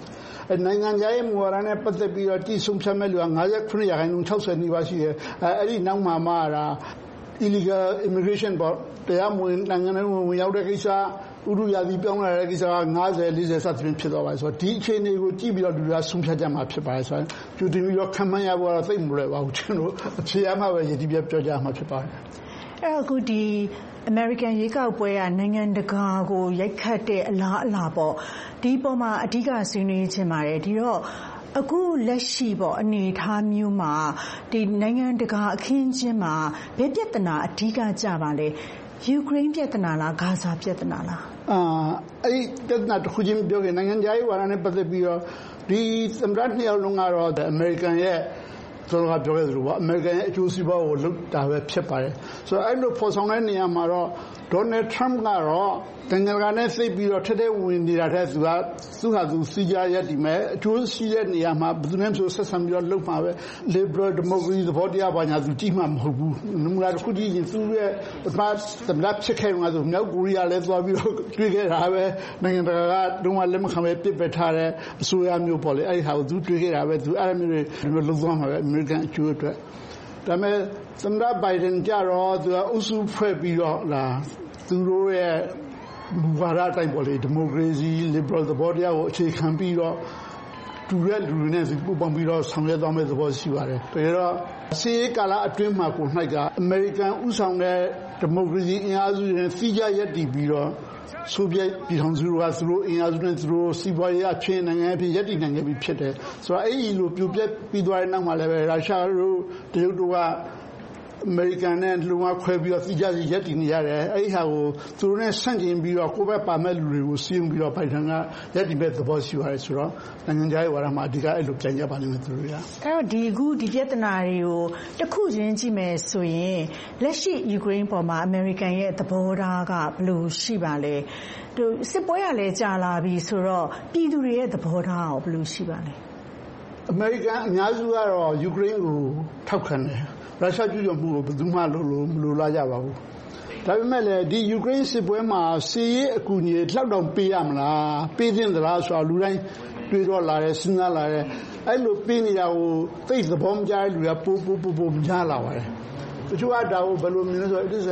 နိုင်ငံခြားရေးမူဝါဒနဲ့ပတ်သက်ပြီးတော့တည်ဆုံဖြတ်မဲ့လူက59% 60 နီးပါးရှိတယ်အဲ့ဒီနောက်မှာမှဒါ illegal immigration ပေါ့တရားမဝင်နိုင်ငံထဲဝင်ရောက်တဲ့ကိစ္စဥရုယာတိပြောင်းလာတဲ့ကိစ္စက50 40စသဖြင့်ဖြစ်သွားပါဆိုတော့ဒီအခြေအနေကိုကြည့်ပြီးတော့လူတွေကဆုံးဖြတ်ကြမှာဖြစ်ပါတယ်ဆိုတော့ကြိုတင်ပြီးတော့ခံမှန်းရဖို့တော့သိမလွယ်ပါဘူးကျွန်တော်အဖြေအမှပဲရည်တည်ပြပြောကြမှာဖြစ်ပါတယ်အဲ့တော့အခုဒီ American ရေကောက်ပွဲကနိုင်ငံတကာကိုရိုက်ခတ်တဲ့အလားအလာပေါ့ဒီပေါ်မှာအဓိကဆွေးနွေးခြင်းပါတယ်ဒီတော့အခုလက်ရှိပေါ့အနေအထားမျိုးမှာဒီနိုင်ငံတကာအခင်းအကျင်းမှာဘယ်ပြဿနာအဓိကကြပါလဲယူကရိန်းပြဿနာလားဂါဇာပြဿနာလားအဲ့ဒီပြဿနာတစ်ခုချင်းပြောရင်နိုင်ငံခြားရေးဝါဒနဲ့ပတ်သက်ပြီးတော့ဒီသမ္မတနှစ်ယောက်လုံးကတော့ American ရဲ့ကျွန်တော်ပြောခဲ့သလိုပေါ့ American ရဲ့အကျိုးစီးပွားကိုလုပ်တာပဲဖြစ်ပါတယ်ဆိုတော့အဲ့လိုဖော်ဆောင်တဲ့နေရာမှာတော့ Donald Trump ကတော့နိုင်ငံကနဲ့သိပြီးတော့ထက်တဲ့ဝင်နေတာတဲ့သူဟာသူစီကြရက်ဒီမဲ့အကျိုးရှိတဲ့နေရာမှာဘယ်သူနဲ့ဆိုဆက်ဆံပြီးတော့လုပ်မှာပဲ liberal democracy သဘောတရားပါညာသူကြည့်မှမဟုတ်ဘူးနမူနာတစ်ခုကြည့်ရင်သူရဲ့သမ္မတဖြစ်ခဲ့မှာဆိုမြောက်ကိုရီးယားလည်းသွားပြီးတော့တွေ့ခဲ့တာပဲနိုင်ငံတကာကတုံးကလက်မခံပဲပြစ်ပယ်ထားတဲ့အစိုးရမျိုးပေါ့လေအဲ့ဒီဟာကိုသူတွေ့ခဲ့တာပဲသူအဲ့လိုမျိုးလုပ်သွားမှာပဲ American အကျိုးအတွက်ဒါပေမဲ့သမ္မတဘိုင်ဒန်ကြတော့သူကအုပ်စုဖွဲ့ပြီးတော့လာသူတို့ရဲ့မူဝါဒအတိုင်းပေါ့လေဒီမိုကရေစီ liberal သဘောတရားကိုအခြေခံပြီးတော့တူတဲ့လူတွေနဲ့ပူးပေါင်းပြီးတော့ဆောင်ရွက်သွားမယ့်သဘောရှိပါတယ်။ဒါကြတော့စီးကာလအတွင်းမှာကို၌ကအမေရိကန်ဥဆောင်တဲ့ဒီမိုကရေစီအင်အားစုတွေနဲ့စီးကြရက်တည်ပြီးတော့ဆိုဗီယက်ပြည်ထောင်စုကသူတို့အင်အားစုနဲ့သူတို့စီးပွားရေးအဖြစ်နိုင်ငံအဖြစ်ရက်တည်နိုင်ခဲ့ပြီးဖြစ်တယ်။ဆိုတော့အဲ့ဒီလိုပြိုပြက်ပြီးသွားတဲ့နောက်မှာလည်းပဲရုရှားတို့တရုတ်တို့ကအမေရိကန်နဲ့လူမခွဲပြီးတော့စီကြစီရက်တည်နေရတယ်အဲ့ဒီဟာကိုသူတို့နဲ့ဆန့်ကျင်ပြီးတော့ကိုယ့်ဘက်ပါမဲ့လူတွေကိုစီးပြီးတော့ပိုင်ထန်ကရက်တည်မဲ့သဘောရှိပါတယ်ဆိုတော့နိုင်ငံခြားရေးဝါဒမှာအဓိကအဲ့လိုပြန်ရပါလိမ့်မယ်သူတို့ကအဲ့တော့ဒီပြဿနာတွေကိုတစ်ခုချင်းကြည့်မယ်ဆိုရင်လက်ရှိယူကရိန်းပေါ်မှာအမေရိကန်ရဲ့သဘောထားကဘယ်လိုရှိပါလဲသူစစ်ပွဲကလည်းကြာလာပြီဆိုတော့ပြည်သူတွေရဲ့သဘောထားကဘယ်လိုရှိပါလဲအမေရိကန်အများစုကတော့ယူကရိန်းကိုထောက်ခံတယ်ရုရှားကျူးကျော်မှုကိုဘယ်သူမှမလိုလားကြပါဘူးဒါပေမဲ့လည်းဒီယူကရိန်းစစ်ပွဲမှာစီးရေးအကူအညီလောက်တော့ပေးရမလားပေးသင့်သလားဆိုတော့လူတိုင်းတွေးတော့လာတယ်စဉ်းစားလာတယ်အဲ့လိုပေးနေတာကိုသိသဘောမကျတဲ့လူကပိုများလာပါတယ်တချို့ကဒါကိုဘယ်လိုမြင်လဲဆိုတော့ it is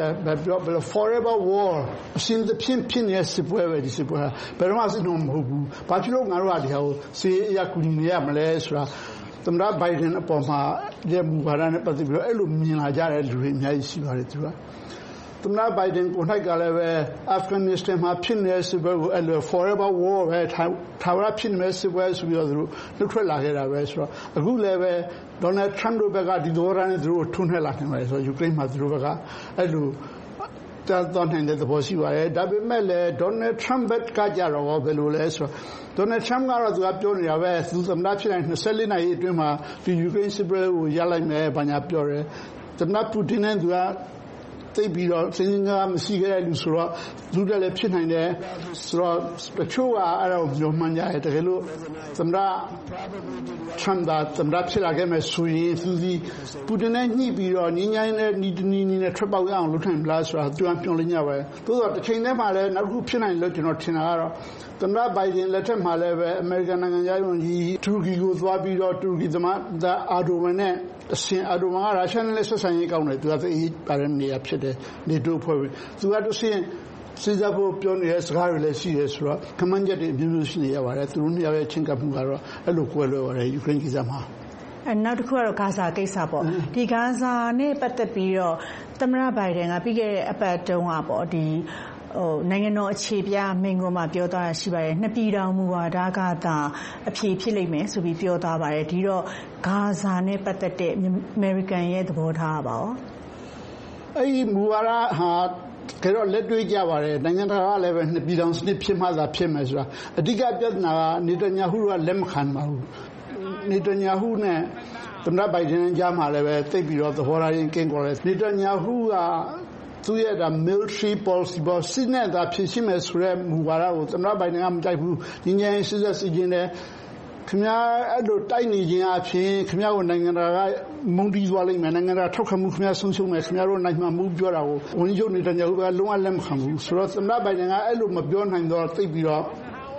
a forever war အစဉ်သဖြင့်ဖြစ်နေတဲ့စစ်ပွဲပဲဒီစစ်ပွဲဟာဘယ်တော့မှစစ်တော့မဟုတ်ဘူးဘာဖြစ်လို့ငါတို့ကဒီဟာကိုစီးရေးအရာကူညီနေရမလဲဆိုတာသမ္မတဘိုင်ဒန်အပေါ်မှာလက်မူပါဒနဲ့ပတ်သက်ပြီးတော့အဲ့လိုမြင်လာကြတဲ့လူတွေအများကြီးရှိပါတယ်သူကသမ္မတဘိုင်ဒန်ကိုနိုင်ကလည်းပဲအာဖဂန်နစ္စတန်မှာဖြစ်နေတဲ့စစ်ပွဲကိုအဲ့လို forever war ပဲထာဝရဖြစ်နေတဲ့စစ်ပွဲဆိုပြီးတော့သူတို့လွတ်ထွက်လာခဲ့တာပဲဆိုတော့အခုလည်းပဲဒေါ်နယ်ထရမ့်တို့ဘက်ကဒီသဘောထားနဲ့သူတို့ထွန်းလှစ်လာနေပါတယ်ဆိုတော့ယူကရိန်းမှာသူတို့ဘက်ကအဲ့လိုတော်နိုင်တဲ့သဘောရှိပါတယ်ဒါပေမဲ့လည်းဒေါ်နယ်ထရမ့်ဘက်ကကြတော့ဘယ်လိုလဲဆိုတော့ဒေါ်နယ်ထရမ့်ကတော့သူကပြောနေတာပဲသူသမ္မတဖြစ်တဲ့24နာရီအတွင်းမှာဒီယူကရိန်းစစ်ပွဲကိုရလိုက်မယ်ဘာညာပြောတယ်သမ္မတပူတင်နဲ့သူကသိပြီးတော့စဉ်းစားမရှိခဲ့တဲ့လူဆိုတော့သူတက်လည်းဖြစ်နိုင်တယ်ဆိုတော့တချို့ကအဲ့ဒါကိုပြောမှန်းကြတယ်တကယ်လို့သမ္မတထရမ့်ကသမ္မတဖြစ်လာခဲ့မယ်ဆိုရင်သူဒီပူတင်နဲ့ညှိပြီးတော့ညီညာနဲ့နီးနီးနဲ့ထွက်ပေါက်ရအောင်လုပ်နိုင်မလားဆိုတာသူကပြောလင်းကြပါပဲသို့တော့တစ်ချိန်တည်းမှာလည်းနောက်တစ်ခုဖြစ်နိုင်လို့ကျွန်တော်ထင်တာကတော့သမ္မတဘိုင်ဒန်လက်ထက်မှာလည်းပဲအမေရိကန်နိုင်ငံသားဝန်ကြီးတူရကီကိုသွားပြီးတော့တူရကီသမ္မတအာဒိုဝမ်နဲ့အရှင်အာဒိုဝမ်ကရုရှားနဲ့ဆက်ဆံရေးကောင်းတယ်သူကသိပါတဲ့နေရာဖြစ်တယ်နေတိုးဖွဲ့ပြီးသူကတဆင့်စစ်တပ်ဖို့ပြောနေတဲ့စကားတွေလည်းရှိတယ်ဆိုတော့ခမန်းချက်တွေအမျိုးမျိုးရှိနေရပါတယ်သူတို့နှစ်ယောက်ရဲ့ချင်းကပ်မှုကတော့အဲ့လိုကွဲလွဲပါတယ်ယူကရိန်းကိစ္စမှာနောက်တစ်ခုကတော့ဂါဇာကိစ္စပေါ့ဒီဂါဇာနဲ့ပတ်သက်ပြီးတော့သမ္မတဘိုင်ဒန်ကပြီးခဲ့တဲ့အပတ်တုန်းကပေါ့ဒီနိုင်ငံတော်အခြေပြမိန့်ခွန်းမှာပြောသွားတာရှိပါတယ်နှစ်ပြည်ထောင်မူဝါဒကသာအဖြေဖြစ်လိမ့်မယ်ဆိုပြီးပြောသွားပါတယ်ဒီတော့ဂါဇာနဲ့ပတ်သက်တဲ့အမေရိကန်ရဲ့သဘောထားပါရောအဲ့ဒီမူဝါဒဟာကြတော့လက်တွေ့ကြပါတယ်နိုင်ငံတကာကလည်းပဲနှစ်ပြည်ထောင်စနစ်ဖြစ်မှသာဖြစ်မယ်ဆိုတာအဓိကပြဿနာကနေတညာဟုကလက်မခံပါဘူးနေတညာဟုနဲ့သမ္မတဘိုင်ဒန်ကြားမှာလည်းပဲသိပြီးတော့သဘောထားရင်းကင်းကွာတယ်နေတညာဟုကသူရဲ့ဒါ military policy ပေါ်စစ်နဲ့သာဖြစ်ရှိမယ်ဆိုတဲ့မူဝါဒကိုသမ္မတဘိုင်ဒန်ကမကြိုက်ဘူးညီညာရေးစစ်စစ်ချင်းတယ်ခင်ဗျားအဲ့လိုတိုက်နေခြင်းအပြင်ခင်ဗျားကိုနိုင်ငံတကာကမုန်းတီးသွားလိမ့်မယ်နိုင်ငံတကာထောက်ခံမှုခင်ဗျားဆုံးရှုံးမယ်ခင်ဗျားတို့နိုင်မှာမဟုတ်ပြောတာကိုဝန်ကြီးချုပ်နေတညာဟုကလုံးဝလက်မခံဘူးဆိုတော့သမ္မတဘိုင်ဒန်ကအဲ့လိုမပြောနိုင်တော့သိပြီးတော့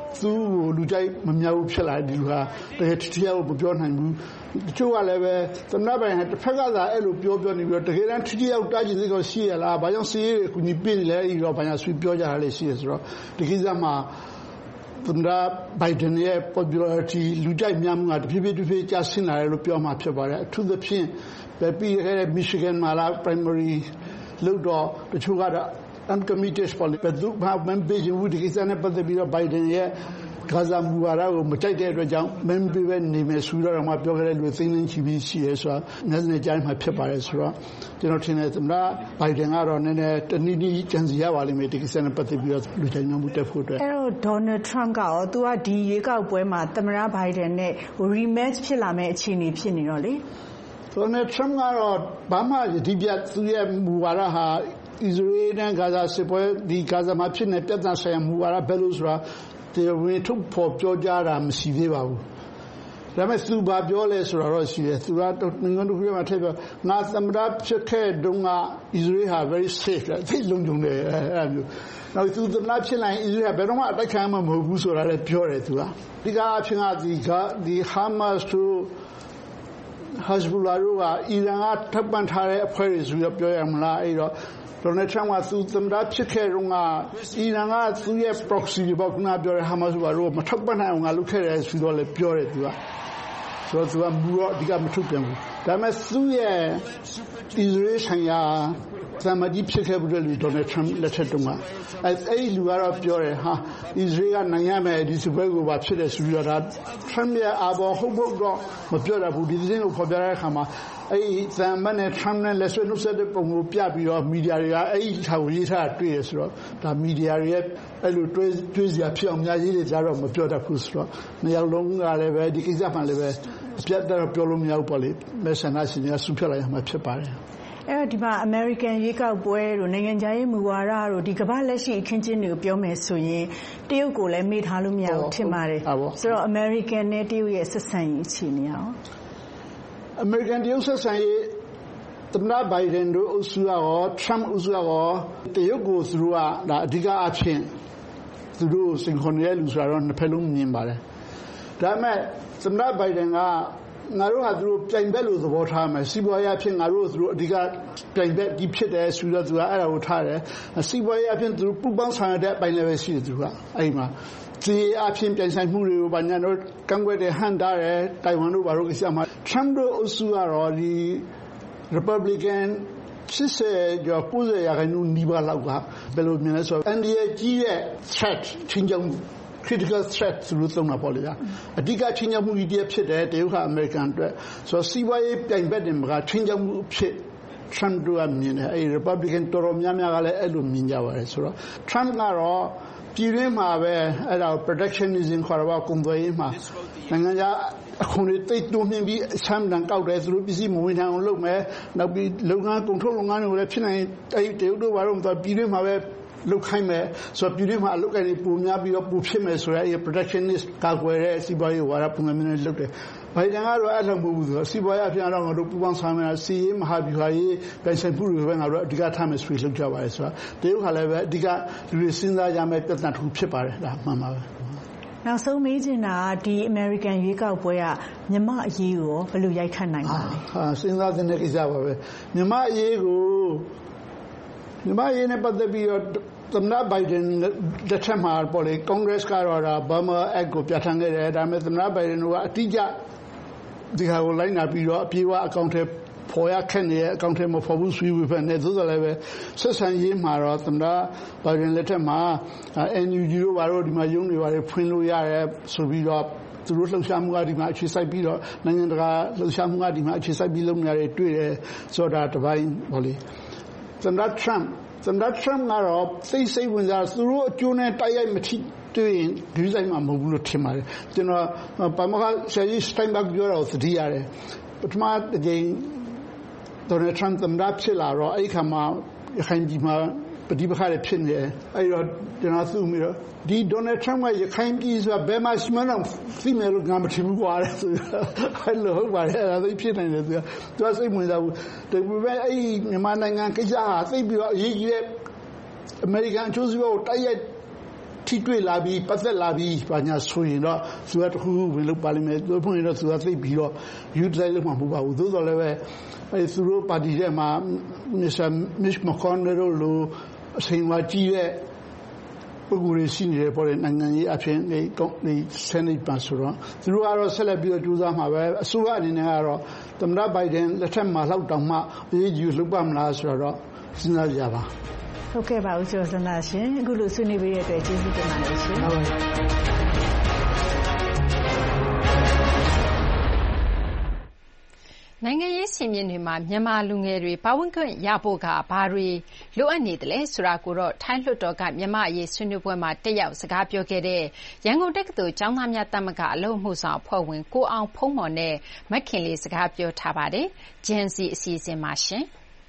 သူ့ကိုလူကြိုက်မများဘူးဖြစ်လာတယ်ဒီလူဟာတကယ်ထိရောက်မပြောနိုင်ဘူးတချို့ကလည်းပဲသမ္မတဘိုင်ဟာတစ်ဖက်ကသာအဲ့လိုပြောနေပြီးတော့တကယ်တမ်းထိရောက်တာကြီးတွေကိုရှိရလားဘာကြောင့်စီးရဲကူညီပေးလဲအဲ့တော့ဘာညာဆွေးပြောကြတာလည်းရှိရဆိုတော့ဒီကိစ္စမှာသမ္မတဘိုင်ဒန်ရဲ့ popularity လူကြိုက်များမှုကတဖြည်းဖြည်းကျဆင်းလာတယ်လို့ပြောမှဖြစ်ပါတယ်အထူးသဖြင့်ပြီးခဲ့တဲ့ Michigan မှာလာ primary လို့တော့တချို့ကတော့ uncommitted policy ဘယ်သူမှမပေးချင်ဘူးဒီကိစ္စနဲ့ပတ်သက်ပြီးတော့ဘိုင်ဒန်ရဲ့ဂါဇာမူဝါဒကိုမကြိုက်တဲ့အတွက်ကြောင့်မင်းပြပဲနေမယ်ဆိုတော့မှပြောခဲ့တဲ့လူသိန်းချီပြီးရှိရဲဆိုတာနေကြိုင်းမှာဖြစ်ပါတယ်ဆိုတော့ကျွန်တော်ထင်တယ်သမ္မတဘိုင်ဒန်ကတော့နည်းနည်းတနည်းနည်းကြံစီရပါလိမ့်မယ်ဒီကိစ္စနဲ့ပတ်သက်ပြီးတော့လူချိုင်းမှုတက်ဖို့အတွက်အဲ့တော့ Donald Trump ကရောသူကဒီရွေးကောက်ပွဲမှာသမ္မတဘိုင်ဒန်နဲ့ rematch ဖြစ်လာမယ့်အခြေအနေဖြစ်နေတော့လေ Donald Trump ကတော့ဘာမှဒီပြသူရဲ့မူဝါဒဟာအစ္စရေးနဲ့ဂါဇာစစ်ပွဲဒီဂါဇာမှာဖြစ်နေပြဿနာဆိုင်ရာမူဝါဒဘယ်လိုဆိုတာတရားဝင်ထုတ်ဖော်ပြောကြတာမရှိသေးပါဘူး။ဒါပေမဲ့သူဘာပြောလဲဆိုတာတော့ရှိတယ်။သူကနိုင်ငံတော်ပြည်မှာထည့်ပြောငါသမ္မတဖြစ်ခဲ့တုန်းကအစ္စရေးဟာ very safe သိလုံခြုံတယ်အဲ့လိုမျိုး။နောက်သူသမ္မတဖြစ်လာရင်အစ္စရေးကဘယ်တော့မှအတိုက်ခံမှာမဟုတ်ဘူးဆိုတာလည်းပြောတယ်သူက။ဒီကအဖြစ်ကဒီ Hamas တို့Hezbollah တို့ကအီရန်ကထောက်ပံ့ထားတဲ့အဖွဲ့တွေဆိုတော့ပြောရမလားအဲ့တော့Donald Trump ကသူသမ္မတဖြစ်ခဲ့တုန်းကအီရန်ကသူ့ရဲ့ proxy တွေပေါ့ခုနပြောတဲ့ Hamas တို့မထောက်ပံ့နိုင်အောင်ငါလုပ်ခဲ့တယ်ဆိုတော့လည်းပြောတယ်သူကဆိုတော့သူကမူတော့အဓိကမထုတ်ပြန်ဘူးဒါပေမဲ့သူ့ရဲ့ Israel ဆိုင်ရာသမ္မတဖြစ်ခဲ့ဘူးလို့ Donald Trump လက်ထက်တုန်းကအဲ့လူကတော့ပြောတယ်ဟာ Israel ကနိုင်ရမယ်ဒီစပွဲကိုပါဖြစ်တယ်ဆိုပြီးတော့ဒါ Trump ရဲ့အာဘော်ဟုတ်ဖို့တော့မပြောရဘူးဒီသတင်းကိုဖော်ပြတဲ့အခါမှာအဲ့သမ္မတနဲ့ Trump နဲ့လက်ဆွဲနှုတ်ဆက်တဲ့ပုံကိုပြပြီးတော့မီဒီယာတွေကအဲ့ဒီထားကိုရေးထားတွေ့ရဆိုတော့ဒါမီဒီယာတွေရဲ့အဲ့လိုတွေးစရာဖြစ်အောင်များရေးတွေကြတော့မပြောတတ်ဘူးဆိုတော့နှစ်ယောက်လုံးကလည်းပဲဒီကိစ္စမှလည်းပဲအပြတ်တော့ပြောလို့မရဘူးပေါ့လေမဲဆန္ဒရှင်တွေကစုဖြတ်လိုက်ရမှာဖြစ်ပါတယ်အဲ့တော့ဒီမှာ American ရွေးကောက်ပွဲတို့နိုင်ငံခြားရေးမူဝါဒတို့ဒီကမ္ဘာလက်ရှိအခင်းကျင်းတွေကိုပြောမယ်ဆိုရင်တရုတ်ကိုလည်းမေ့ထားလို့မရဘူးထင်ပါတယ်ဆိုတော့ American နဲ့တရုတ်ရဲ့ဆက်ဆံရေးအခြေအနေရော American တရုတ်ဆက်ဆံရေးသမ္မတဘိုင်ဒန်တို့အစိုးရရော Trump အစိုးရရောတရုတ်ကိုသူတို့ကဒါအဓိကအဖြစ်သူတို့စင်ခွန်ရဲလူဆိုတော့နှစ်ဖက်လုံးမြင်ပါတယ်ဒါပေမဲ့သမ္မတဘိုင်ဒန်ကငါတို့ဟာသူတို့ပြိုင်ဘက်လို့သဘောထားမယ်စီးပွားရေးအဖြစ်ငါတို့သူတို့အဓိကပြိုင်ဘက်ကြီးဖြစ်တယ်ဆိုတော့သူကအဲ့ဒါကိုထားတယ်စီးပွားရေးအဖြစ်သူတို့ပူပေါင်းဆောင်ရတဲ့အပိုင်းလည်းပဲရှိတယ်သူကအဲ့မှာဒီအဖြစ်ပြိုင်ဆိုင်မှုတွေကိုဘာညာတော့ကန့်ကွက်တဲ့ဟန်တာတယ်တိုင်ဝမ်တို့ဘာလို့ကိစ္စမှာ Trump တို့အစိုးရတော့ဒီ Republican 60ကျော်90ရာခိုင်နှုန်းနီးပါးလောက်ကဘယ်လိုမြင်လဲဆိုတော့ NDA ကြီးရဲ့ threat ချင်းကြောင့် critical threat လို့သုံးတာပေါ့လေအဓိကချင်းကြောင့်မှုကြီးဖြစ်တယ်တရုတ်ကအမေရိကန်အတွက်ဆိုတော့စီးပွားရေးပြိုင်ဘက်တွေမှာချင်းကြောင့်မှုဖြစ် Trump တို့ကမြင်တယ်အဲ Republican တော်တော်များများကလည်းအဲ့လိုမြင်ကြပါတယ်ဆိုတော့ Trump ကတော့ပြည်တွင်းမှာပဲအဲ့ဒါ protectionism ခေါ်တော့ကုန်သွယ်ရေးမှာနိုင်ငံခြားအခုနေတိတ်တွင်းပြီးအဆမ်းတန်ကောက်တယ်သူတို့ပစ္စည်းမဝင်နိုင်အောင်လုပ်မယ်နောက်ပြီးလုပ်ငန်းကုန်ထုတ်လုပ်ငန်းတွေကိုလည်းဖြစ်နိုင်အဲ့တရုတ်တို့ဘာလို့မသွားပြည်တွင်းမှာပဲလုပ်ခိုင်းမယ်ဆိုတော့ပြည်တွင်းမှာအလုပ်ကိုင်ပုံများပြီးတော့ပူဖြစ်မယ်ဆိုရဲ protectionist ကာကွယ်တဲ့စီးပွားရေးဝါဒပုံမှန်နဲ့လုပ်တယ်ဘိုင်ဒန်ကတော့အဲ့လိုမဟုတ်ဘူးဆိုတော့စီးပွားရေးအဖြစ်တော့ငါတို့ပူပေါင်းဆောင်ရစီးမဟာဗျူဟာရေးပြန်ဆိုင်မှုတွေပဲငါတို့အဓိကထားမယ်ဆိုပြီးလုပ်ကြပါတယ်ဆိုတော့တရုတ်ကလည်းပဲအဓိကလူတွေစဉ်းစားကြမယ်ပြဿနာတစ်ခုဖြစ်ပါတယ်ဒါမှန်ပါပဲနောက်ဆုံးမေးချင်တာဒီ American ရွေးကောက်ပွဲကမြန်မာအရေးကိုဘယ်လိုရိုက်ခတ်နိုင်ပါလဲစဉ်းစားတဲ့ကိစ္စပါပဲမြန်မာအရေးနဲ့ပတ်သက်ပြီးတော့သမ္မတဘိုင်ဒန်လက်ထက်မှာပေါ့လေ Congress ကတော့ဒါ Burma Act ကိုပြဋ္ဌာန်းခဲ့တယ်ဒါပေမဲ့သမ္မတဘိုင်ဒန်ကအတိအကျဒီဟာကိုလိုက်နာပြီးတော့အပြေအဝအကောင့်ထဲဖော်ရခက်နေတဲ့အကောင့်ထဲမှာဖော်ဖို့ဆွေးနွေးဖက်နေသို့တော်လည်းပဲဆက်ဆံရေးမှာတော့သမ္မတဘိုင်ဒန်လက်ထက်မှာ NUG တို့ဘာလို့ဒီမှာရုံးတွေဘာတွေဖွင့်လို့ရတယ်ဆိုပြီးတော့သူတို့လှုပ်ရှားမှုကဒီမှာအခြေစိုက်ပြီးတော့နိုင်ငံတကာလှုပ်ရှားမှုကဒီမှာအခြေစိုက်ပြီးလုပ်နေရတယ်တွေ့တယ်ဆိုတာတပိုင်းပေါ့လေသမ္မတ Trump ကတော့စိတ်ဝင်စားသူတို့အကျိုးနဲ့တိုက်ရိုက်မထိတွေ့ရင်ဒီဆိုင်မှာမဟုတ်ဘူးလို့ထင်ပါတယ်ကျွန်တော်ပါမခဆယ်ကြီးစတိုင်ဘတ်ပြောတော့သတိရတယ်ပထမတစ်ကြိမ်Donald Trump သမ္မတဖြစ်လာတော့အဲ့ခါမှာရခိုင်ပြည်မှာပဋိပက္ခတွေဖြစ်နေတယ်အဲ့တော့ကျွန်တော်သူ့ပြီးတော့ဒီ Donald Trump ကရခိုင်ပြည်ဆိုတာဘယ်မှာရှိမှန်းသိမယ်လို့ငါမထင်ဘူးကွာဆိုအဲ့လိုဟုတ်ပါတယ်အဲ့ဒါသိဖြစ်နိုင်တယ်သူကစိတ်ဝင်စားဘူးဒါပေမဲ့အဲ့မြန်မာနိုင်ငံကိစ္စဟာသိပြီးတော့အရေးကြီးတဲ့အမေရိကန်အကျိုးစီးပွားကိုတိုက်ရိုက်ထိတွေ့လာပြီးပတ်သက်လာပြီးဘာညာဆိုရင်တော့သူကတခုခုဝင်လုပ်ပါလိမ့်မယ်တို့ဖွင့်ရင်တော့သူကသိပြီးတော့ utilize လုပ်မှာမဟုတ်ပါဘူးသို့တော်လည်းပဲသူတို့ပါတီထဲမှာ Mr. Mitch McConnell တို့လိုအချိန်ဝါကြီးတဲ့ပုဂ္ဂိုလ်တွေရှိနေတယ်ပေါ့လေနိုင်ငံရေးအဖြစ်နေSenate ပါဆိုတော့သူတို့ကတော့ဆက်လက်ပြီးတော့ကြိုးစားမှာပဲအစိုးရအနေနဲ့ကတော့သမ္မတဘိုင်ဒန်လက်ထက်မှာလောက်တောင်မှရေးယူလုပ်ပါမလားဆိုတော့စဉ်းစားကြပါဟုတ်ကဲ့ပါဦးကျော်စန္ဒရှင်အခုလိုဆွေးနွေးပေးတဲ့အတွက်ကျေးဇူးတင်ပါတယ်ရှင်ဟုတ်ပါနိုင်ငံရေးစင်မြင့်တွေမှာမြန်မာလူငယ်တွေပါဝင်ခွင့်ရဖို့ကဘာတွေလိုအပ်နေတယ်လဲဆိုတာကိုတော့ထိုင်းလွှတ်တော်ကမြန်မာအရေးဆွေးနွေးပွဲမှာတက်ရောက်စကားပြောခဲ့တဲ့ရန်ကုန်တက္ကသိုလ်ကျောင်းသားများသမဂ္ဂအလုပ်မှုဆောင်အဖွဲ့ဝင်ကိုအောင်ဖုံးမော်နဲ့မခင်လေးစကားပြောထားပါတယ်။ Gen Z အစီအစဉ်မှာရှင်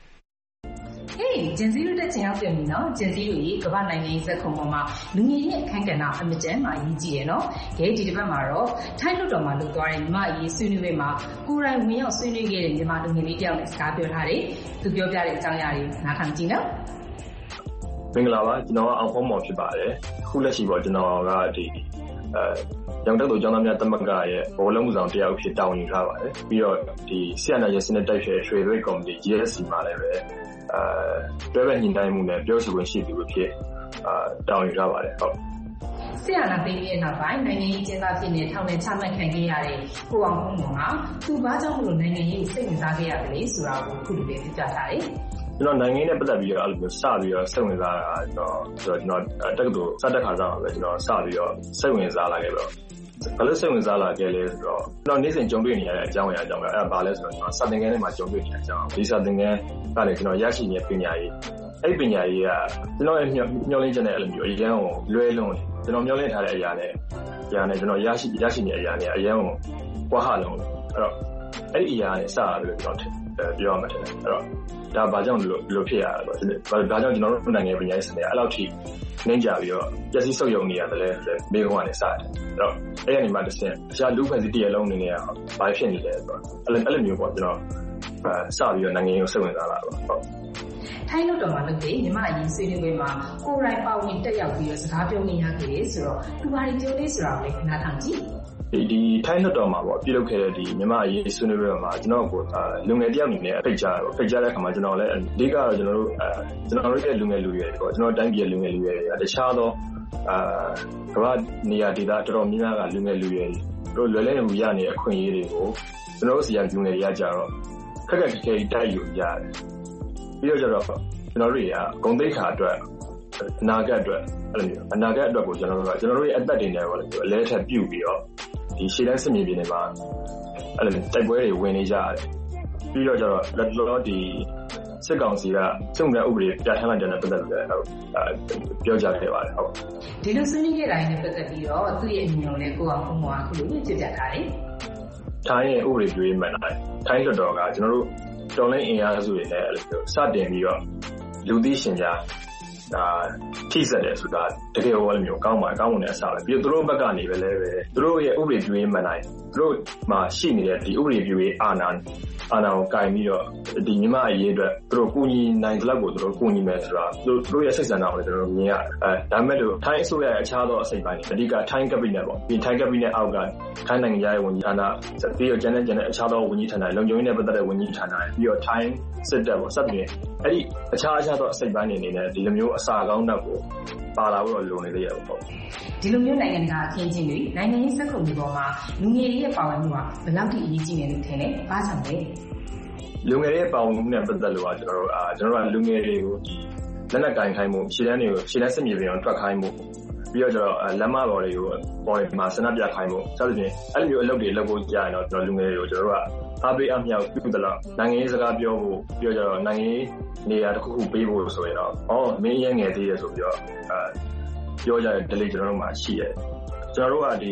Gen Z တို့တက်ချင်ရောက်ပြန်ပြီနော် Gen Z တို့ရေကမ္ဘာနိုင်ငံရေးဇက်ခုံပေါ်မှာလူငယ်ရဲ့အခန်းကဏ္ဍအမကျန်းမှာအရေးကြီးတယ်နော်ဒီတစ်ပတ်မှာတော့ထိုင်းလွှတ်တော်မှာလုပ်သွားတဲ့မြန်မာအရေးဆွေးနွေးပွဲမှာကိုယ်တိုင်ဝင်ရောက်ဆွေးနွေးခဲ့တဲ့မြန်မာလူငယ်လေးတယောက်နဲ့စကားပြောထားတယ်သူပြောပြတဲ့အကြောင်းအရာတွေနားထောင်ကြည့်နော်မင်္ဂလာပါကျွန်တော်အောင်ဖုံးမော်ဖြစ်ပါတယ်ခုလက်ရှိပေါ့ကျွန်တော်ကဒီရောင်တက်တို့ကျောင်းသားများသမဂ္ဂရဲ့ဘောလုံးမှုဆောင်တရားဥဖြစ်တာဝန်ယူထားပါတယ်ပြီးတော့ဒီဆီယနာရဲ့စနစ်တိုက်ဖြည့်ရွှေရွေးကော်မတီ GSC မှာလည်းပဲတွဲဘက်ညှိနှိုင်းမှုနဲ့ပြောဆိုခွင့်ရှိသူအဖြစ်တာဝန်ယူထားပါတယ်ဟုတ်ဆရာနာသိရဲ့နောက်ပိုင်းနိုင်ငံရေးကျင်းပဖြစ်နေထောင်နဲ့ချမှတ်ခံခဲ့ရတဲ့ကိုအောင်ဖုံးမော်ဟာသူဘာကြောင့်မလို့နိုင်ငံရေးစိတ်ဝင်စားခဲ့ရသလဲဆိုတာကိုခုလိုပဲပြပြထားတယ်ကျွန်တော်နိုင်ငံနဲ့ပတ်သက်ပြီးတော့အဲ့လိုမျိုးစပြီးတော့စိတ်ဝင်စားတာကျွန်တော်တက္ကသိုလ်စတက်ခါစားမှာပဲကျွန်တော်စပြီးတော့စိတ်ဝင်စားလာခဲ့တော့ဘာလို့စိတ်ဝင်စားလာခဲ့လဲဆိုတော့ကျွန်တော်နေ့စဉ်ကြုံတွေ့နေရတဲ့အကြောင်းအရာအကြောင်းပဲအဲ့ဒါဘာလဲဆိုတော့ကျွန်တော်စာသင်ခန်းထဲမှာကြုံတွေ့နေတဲ့အကြောင်းဒီစာသင်ခန်းကနေကျွန်တော်ရရှိနေတဲ့ပညာရေးအဲ့ပညာရေးကကျွန်တော်ရဲ့မျှော်လင့်ချက်နဲ့အဲ့လိုမျိုးအရန်ကိုလွဲလုံးကျွန်တော်မျှော်လင့်ထားတဲ့အရာနဲ့ကျွန်တော်ရရှိနေတဲ့အရာနဲ့အရန်ကိုကွာဟလုံးအဲ့တော့အဲ့ဒီအရာနဲ့စရပြီးတော့ကျွန်တော်ပြောရမှာတယ်အဲ့တော့ဒါဘာကြောင့်လို့ဖြစ်ရတာပေါ့ဒါကြောင့်ကျွန်တော်တို့နိုင်ငံပညာရေးစနစ်အဲ့လောက်ထိနှင်းကြပြီးတော့ပျက်စီးဆုတ်ယုံနေရတယ်လေမိကုန်းကနေစတယ်အဲ့တော့အဲ့ဒီမှာတစ်ဆင့်အရှာလူဖွဲ့စည်းတရလုံးနေနေရအောင်ဘာဖြစ်နေလဲဆိုတော့အဲ့လိုမျိုးပေါ့ကျွန်တော်စပြီးတော့နိုင်ငံရေးကိုစိတ်ဝင်စားလာတော့ဟုတ်ထိုင်းလွှတ်တော်မှာလုပ်တဲ့မြန်မာအရေးဆွေးနွေးပွဲမှာကိုယ်တိုင်ပါဝင်တက်ရောက်ပြီးတော့စကားပြောနေရခဲ့တယ်ဆိုတော့သူဘာတွေပြောလဲဆိုတာကိုလည်းခဏထောင်ကြည့်ဒီထိုင်းလွှတ်တော်မှာပေါ့ပြုလုပ်ခဲ့တဲ့ဒီမြန်မာအရေးဆွေးနွေးပွဲမှာကျွန်တော်ကိုလူငယ်တယောက်အနေနဲ့ဖိတ်ကြားတဲ့အခါမှာကျွန်တော်လည်းအဓိကတော့ကျွန်တော်တို့ရဲ့လူငယ်လူရွယ်တွေပေါ့ကျွန်တော်တိုင်းပြည်လူငယ်လူရွယ်တွေကတခြားသောကမ္ဘာနေရာဒေသတော်တော်များများကလူငယ်လူရွယ်တွေလွယ်လွယ်မှုရနေတဲ့အခွင့်အရေးတွေကိုကျွန်တော်တို့စီကလူငယ်တွေကကြတော့ခက်ခက်ခဲခဲတိုက်ယူကြတယ်ပြီးတော့ကျတော့ကျွန်တော်တို့တွေကဂုဏ်သိက္ခာအတွက်အနာဂတ်အတွက်အဲ့လိုမျိုးအနာဂတ်အတွက်ကိုကျွန်တော်တို့ရဲ့အသက်တွေနဲ့ပေါ့လေအလဲထက်ပြုတ်ပြီးတော့ဒီရှေ့တန်းစစ်မြေပြင်တွေမှာအဲ့လိုတိုက်ပွဲတွေဝင်နေကြရတယ်ပြီးတော့ကျတော့လက်တော်ဒီစစ်ကောင်စီကစုံတဲ့ဥပဒေပြဋ္ဌာန်းလိုက်တဲ့ပတ်သက်ပြီးတော့ပြောကြခဲ့ပါတယ်ဟုတ်ဒီလိုဆွေးနွေးခဲ့တိုင်းနဲ့ပတ်သက်ပြီးတော့သူ့ရဲ့အမြင်ကိုလည်းကိုအောင်ဖုံးမော်ကခုလိုပြပြထားတယ်ထိုင်းရဲ့ဥပဒေပြုရေးမှန်တယ်ထိုင်းလွှတ်တော်ကကျွန်တော်တို့တော်လိုင်းအင်အားစုတွေနဲ့အဲ့လိုစတင်ပြီးတော့လူသိရှင်ကြားထိစက်တယ်ဆိုတာတကယ်ဟောလို့မျိုးကောင်းမွန်တဲ့အစားပဲပြီးတော့သူတို့ဘက်ကနေပဲလဲပဲသူတို့ရဲ့ဥပဒေပြုရေးမှန်တယ်သူတို့မှာရှိနေတဲ့ဒီဥပဒေပြုရေးအာဏာကိုကင်ပြီးတော့ဒီမြန်မာအရေးအတွက်သူတို့ကူညီနိုင်တဲ့လောက်ကိုသူတို့ကူညီမယ်ဆိုတာသူတို့ရဲ့စိတ်ဆန္ဒကိုလည်းကျွန်တော်မြင်ရတယ်ဒါမဲ့လို့ထိုင်းအစိုးရရဲ့အခြားသောအစိတ်ပိုင်းတွေအဓိကထိုင်းကက်ဘိနက်ပေါ့ဒီထိုင်းကက်ဘိနက်အောက်ကထိုင်းနိုင်ငံရေးဝန်ကြီးဌာနပြီးတော့ကျန်တဲ့အခြားသောဝန်ကြီးဌာနလုံခြုံရေးနဲ့ပတ်သက်တဲ့ဝန်ကြီးဌာနပြီးတော့ထိုင်းစစ်တပ်ပေါ့စသဖြင့်အဲ့ဒီအခြားသောအစိတ်ပိုင်းတွေအနေနဲ့ဒီလိုမျိုးအစာကောင်းတဲ့ကိုပါလာဖို့လိုနေသေးရပေါ့ဒီလိုမျိုးနိုင်ငံကအခင်းချင်းတွေနိုင်ငံရေးစက်ခုံတွေပေါ်မှာလူငယ်တွေရဲ့ပါဝင်မှုကဘယ်လောက်ထိအရေးကြီးနေလို့ထင်လဲဘာကြောင့်လဲလူငယ်တွေပါဝင်မှုနဲ့ပတ်သက်လို့ကျွန်တော်တို့လူငယ်တွေကိုဒီလက်နက်ကင်ခိုင်းမှုရှေ့တန်းစစ်မြေပြင်အောင်ထွက်ခိုင်းမှုပြီးတော့လမ်းမပေါ်တွေကိုပေါ်မှာဆန္ဒပြခိုင်းမှုစသဖြင့်အဲ့လိုမျိုးအလုပ်တွေလုပ်ဖို့ကြာရင်တော့ကျွန်တော်လူငယ်တွေကိုကျွန်တော်တို့ကအားပေးအမြောက်ပြုသလားနိုင်ငံရေးစကားပြောဖို့ပြီးတော့နိုင်ငံရေးနေရာတစ်ခုခုပေးဖို့ဆိုရင်တော့မင်းရဲငယ်သေးတယ်ဆိုပြီးတော့ပြောကြတဲ့ delay ကျွန်တော်တို့မှာရှိတယ်ကျွန်တော်တို့ကဒီ